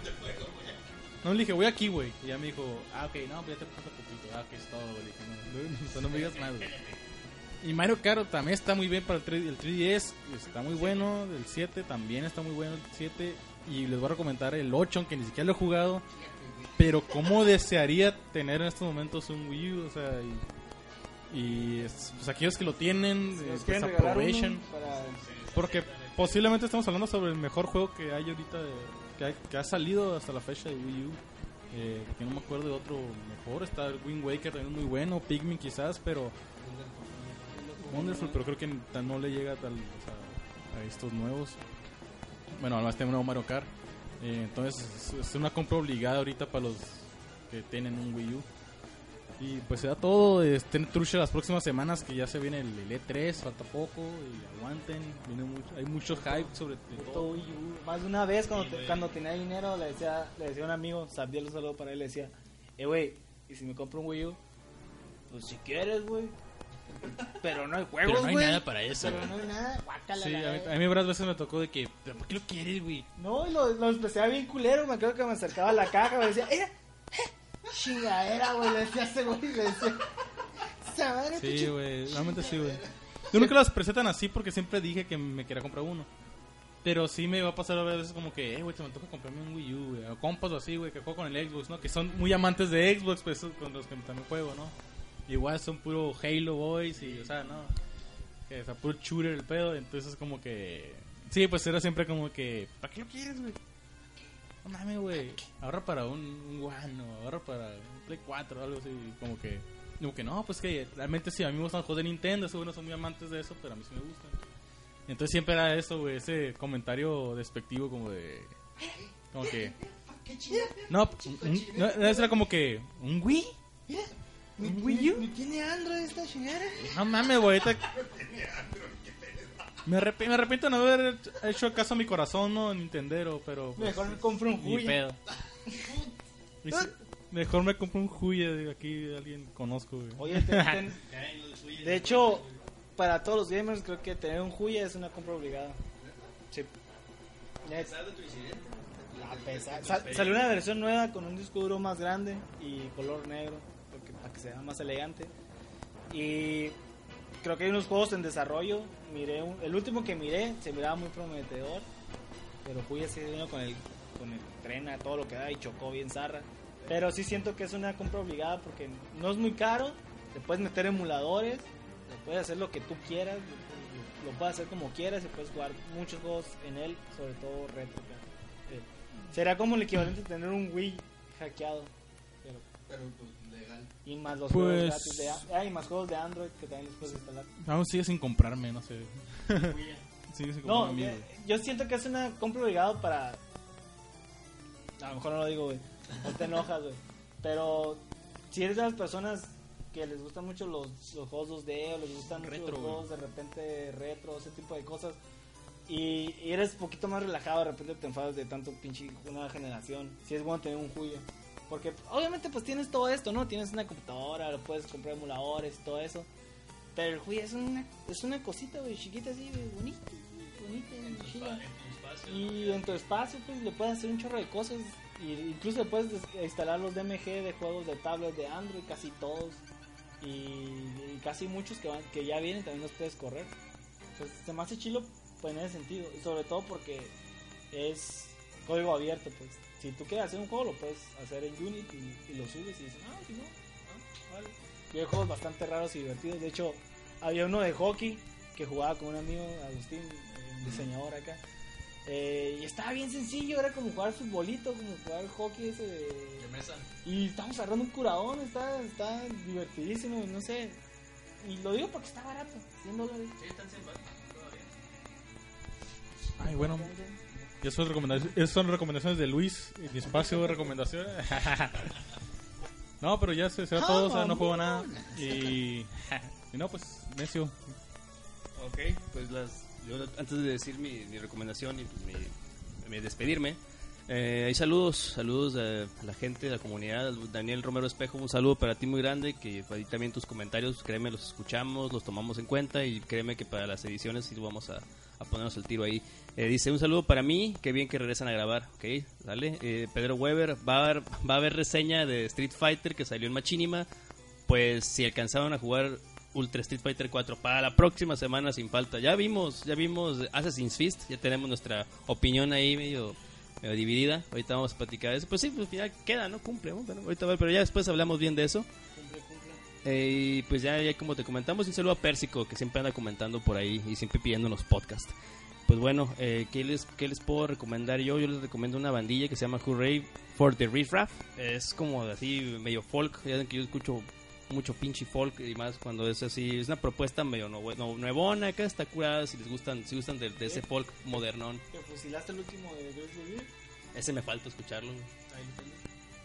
No le dije, voy aquí, güey. Y ya me dijo, ah, ok, no, pues ya te paso poquito. Ah, que es todo, güey. Le dije, no, no, o sea, no me digas nada, güey. Y Mario Kart también está muy bien para el, tres, el tres D S. Está muy bueno. El siete también está muy bueno. El siete. Y les voy a recomendar el ocho, aunque ni siquiera lo he jugado. Pero cómo desearía tener en estos momentos un Wii U. O sea, y, y es- pues aquellos que lo tienen, Si eh, nos pues quieren regalar uno aprovechan. para... Porque posiblemente estamos hablando sobre el mejor juego que hay ahorita, de- que, hay- que ha salido hasta la fecha de Wii U. Eh, porque no me acuerdo de otro mejor. Está el Wind Waker también muy bueno, Pikmin quizás, pero Wonderful, pero creo que ta- no le llega tal, o sea, a estos nuevos. Bueno, además tengo un nuevo Mario Kart. Eh, entonces es, es una compra obligada ahorita para los que tienen un Wii U. Y pues se da todo. Estén trucha las próximas semanas que ya se viene el, el E tres, falta poco. Y aguanten, viene mucho, hay mucho hype sobre de todo. Todo Wii U. Más de una vez cuando, te- cuando tenía dinero le decía, le decía a un amigo, sabía el saludo para él, le decía, eh güey, ¿y si me compro un Wii U? Pues si quieres, güey. Pero no hay juegos, Pero no hay güey. nada para eso, Pero güey. no hay nada, guácala. Sí, la a mí, verga. a mí varias veces me tocó de que, ¿pero por qué lo quieres, güey? No, y lo, lo empecé a bien culero, me acuerdo que me acercaba a la caja, me decía, ¡eh! Chingadera, güey, le decía a ese güey, le decía, esa madre, Sí, pinche-". güey, realmente sí, güey. Yo nunca las presentan así porque siempre dije que me quería comprar uno. Pero sí me va a pasar a veces como que, eh, güey, te me toca comprarme un Wii U, güey. O compas o así, güey, que juego con el Xbox, ¿no? Que son muy amantes de Xbox, pues, con los que también juego, ¿no? Igual son puro Halo Boys y, o sea, ¿no? Que, o sea, puro shooter el pedo. Entonces como que... Sí, pues era siempre como que, ¿para qué lo quieres, güey? No mames, güey. Ahorra para un, un One o ahorra para un Play cuatro o algo así. Como que... Como que no, pues que realmente sí, a mí me gustan los juegos de Nintendo. Esos güeyes no son muy amantes de eso, pero a mí sí me gustan. Entonces siempre era eso, güey, ese comentario despectivo como de... Como que... No, un- no, era como que... ¿Un Wii? ¿Un Wii U? ¿Ni tiene Android esta chingadera? No mames, güey, ahorita... Me, arrep- me arrepiento de no haber hecho caso a mi corazón, ¿no? Nintendero, pero... pues, Mejor me compro un ni Wii. pedo. Y sí, mejor me compro un Huya de aquí, alguien conozco, güey. Oye, ten- ten- de hecho, para todos los gamers creo que tener un Huya es una compra obligada. Sí. Ya es- A pesar- sal- salió una versión nueva con un disco duro más grande y color negro porque, para que sea más elegante. Y creo que hay unos juegos en desarrollo. Miré un- el último que miré se miraba muy prometedor, pero Huya sí vino con el con el tren a todo lo que da y chocó bien zarra. Pero sí siento que es una compra obligada porque no es muy caro, te puedes meter emuladores, le puedes hacer lo que tú quieras, lo, lo puedes hacer como quieras y puedes jugar muchos juegos en él, sobre todo retro. Eh, será como el equivalente a tener un Wii hackeado. Pero, y más los Pues- juegos gratis de a- ah, y más juegos de Android que también los puedes instalar. Aún sigue sin comprarme, no sé. Sigue sin No, comprarme, yo, güey. yo siento que es una compra obligada para... A lo mejor no lo digo, güey. No te enojas, güey. Pero si eres de las personas que les gustan mucho los, los juegos dos D o les gustan mucho Retro, los güey. juegos de repente retro, ese tipo de cosas, y, y eres un poquito más relajado, de repente te enfadas de tanto pinche nueva generación, si es bueno tener un Huya. Porque obviamente pues tienes todo esto, ¿no? Tienes una computadora, lo puedes comprar emuladores y todo eso. Pero el Wii es una, es una cosita, güey, chiquita así, güey, bonita, bonita, chila. Y en tu espacio, pues, le puedes hacer un chorro de cosas. Y incluso le puedes des- instalar los D M G de juegos de tablet de Android, casi todos. Y, y casi muchos que van que ya vienen también los puedes correr. Pues se me hace chilo, pues, en ese sentido. Y sobre todo porque es código abierto, pues. Si tú quieres hacer un juego, lo puedes hacer en Unity y, y lo subes y dices, ah, si no, ah, vale. Y hay juegos bastante raros y divertidos. De hecho, había uno de hockey que jugaba con un amigo, Agustín, un diseñador acá. Eh, y estaba bien sencillo, era como jugar futbolito, como jugar hockey ese de... De mesa. Y estamos agarrando un curadón, está, está divertidísimo, no sé. Y lo digo porque está barato, cien dólares. Sí, están cien baros todavía. Ay, bueno. Y esas son recomendaciones, esas son recomendaciones de Luis. Y mi espacio de recomendaciones. No, pero ya se, se va todo, o sea, no juego nada. Y, y no, pues, necio. Ok, pues las, yo antes de decir mi, mi recomendación y pues mi, mi despedirme, eh, hay saludos, saludos a la gente, a la comunidad. Daniel Romero Espejo, un saludo para ti muy grande, que ahí también tus comentarios, créeme, los escuchamos, los tomamos en cuenta y créeme que para las ediciones sí vamos a, a ponernos el tiro ahí. Eh, dice, un saludo para mí, qué bien que regresan a grabar, ok, dale. Eh, Pedro Weber, va a, haber, va a haber reseña de Street Fighter que salió en Machinima, pues si alcanzaron a jugar Ultra Street Fighter cuatro para la próxima semana sin falta. Ya vimos, ya vimos Assassin's Fist, ya tenemos nuestra opinión ahí medio, medio dividida. Ahorita vamos a platicar de eso. Pues sí, pues ya queda, ¿no? Cumple, ¿no? Bueno, ahorita, pero ya después hablamos bien de eso. Cumple, cumple. Eh, y pues ya, ya como te comentamos, un saludo a Pérsico, que siempre anda comentando por ahí y siempre pidiéndonos podcast. Pues bueno, eh, ¿qué, les, ¿qué les puedo recomendar yo? Yo les recomiendo una bandilla que se llama Hooray for the Riff Raff. Es como así medio folk, ya saben que yo escucho mucho pinche folk y más cuando es así, es una propuesta medio no, no, nuevona, acá está curada, si les gustan, si gustan de, de ese folk modernón. ¿Te fusilaste el último de Grizzly Bear? Ese me falta escucharlo. Ahí lo tengo.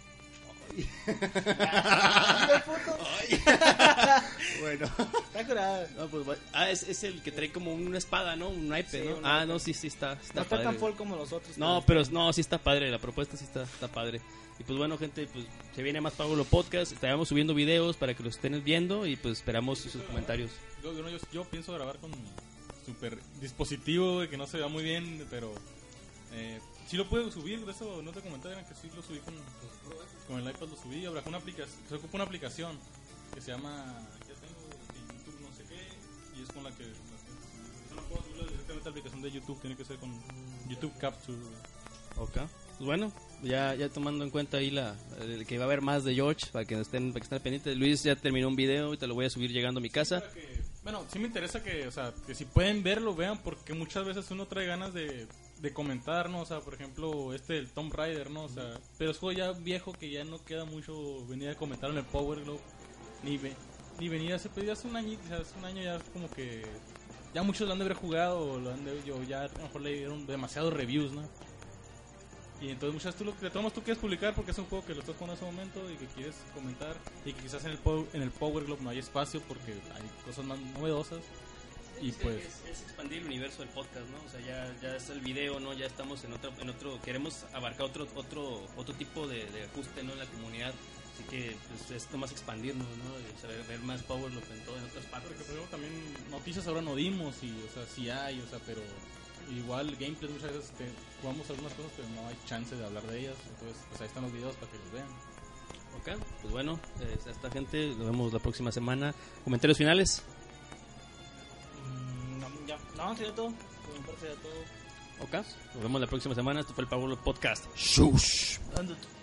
Bueno, Está curada. No, pues, va- ah, es, es el que trae como una espada, ¿no? Un naipe, Sí, ¿no? un Ah, naipe. no, sí, sí está, está No está padre. tan folk como los otros. No, pero no, sí está padre, la propuesta sí está, está padre. Y pues bueno, gente, pues se viene más Pablo Podcast, estaremos subiendo videos para que los estén viendo y pues esperamos sus comentarios. Yo, yo, yo, yo pienso grabar con super dispositivo, güey, que no se vea muy bien, pero eh, sí lo puedo subir. De eso no te comenté, eran que sí lo subí con, con el iPad, lo subí. Habrá una aplicación, se ocupa una aplicación que se llama, ya tengo, de YouTube no sé qué, y es con la que, la que no puedo subirlo directamente a la aplicación de YouTube, tiene que ser con YouTube Capture. Ok. Pues bueno, ya, ya tomando en cuenta ahí la el que va a haber más de George, para que estén, para que estén pendientes. Luis ya terminó un video y te lo voy a subir llegando a mi casa. Para que- bueno, sí me interesa que, o sea, que si pueden verlo, vean, porque muchas veces uno trae ganas de, de comentar, ¿no? O sea, por ejemplo, este del Tomb Raider, ¿no? O sea, pero es juego ya viejo que ya no queda mucho venir a comentar en el Power Glove, ni, ve, ni venir hace, pues ya hace un año, o sea, hace un año ya como que ya muchos lo han de haber jugado, o lo han de, yo ya a lo mejor le dieron demasiados reviews, ¿no? Y entonces muchas tú lo que tomas tú quieres publicar porque es un juego que lo estás jugando en ese momento y que quieres comentar y que quizás en el Power, en el Power Glove no hay espacio porque hay cosas más novedosas y pues es, es expandir el universo del podcast, ¿no? O sea, ya, ya es el video, ¿no? Ya estamos en otro, en otro, queremos abarcar otro, otro, otro tipo de, de ajuste, ¿no? En la comunidad. Así que pues, es nomás expandirnos, ¿no? Y saber ver más Power Glove en todo, en otras partes. porque por ejemplo también noticias ahora no dimos y o sea sí hay, o sea, pero igual gameplay muchas veces te, jugamos algunas cosas pero no hay chance de hablar de ellas, entonces pues ahí están los videos para que los vean. Ok, pues bueno, eh, esta gente, nos vemos la próxima semana. ¿Comentarios finales? Mm, no, ya, no, sería todo. Por mi parte sería todo. Ok, nos vemos la próxima semana. Esto fue el Power Glove Podcast. Shush. Ando-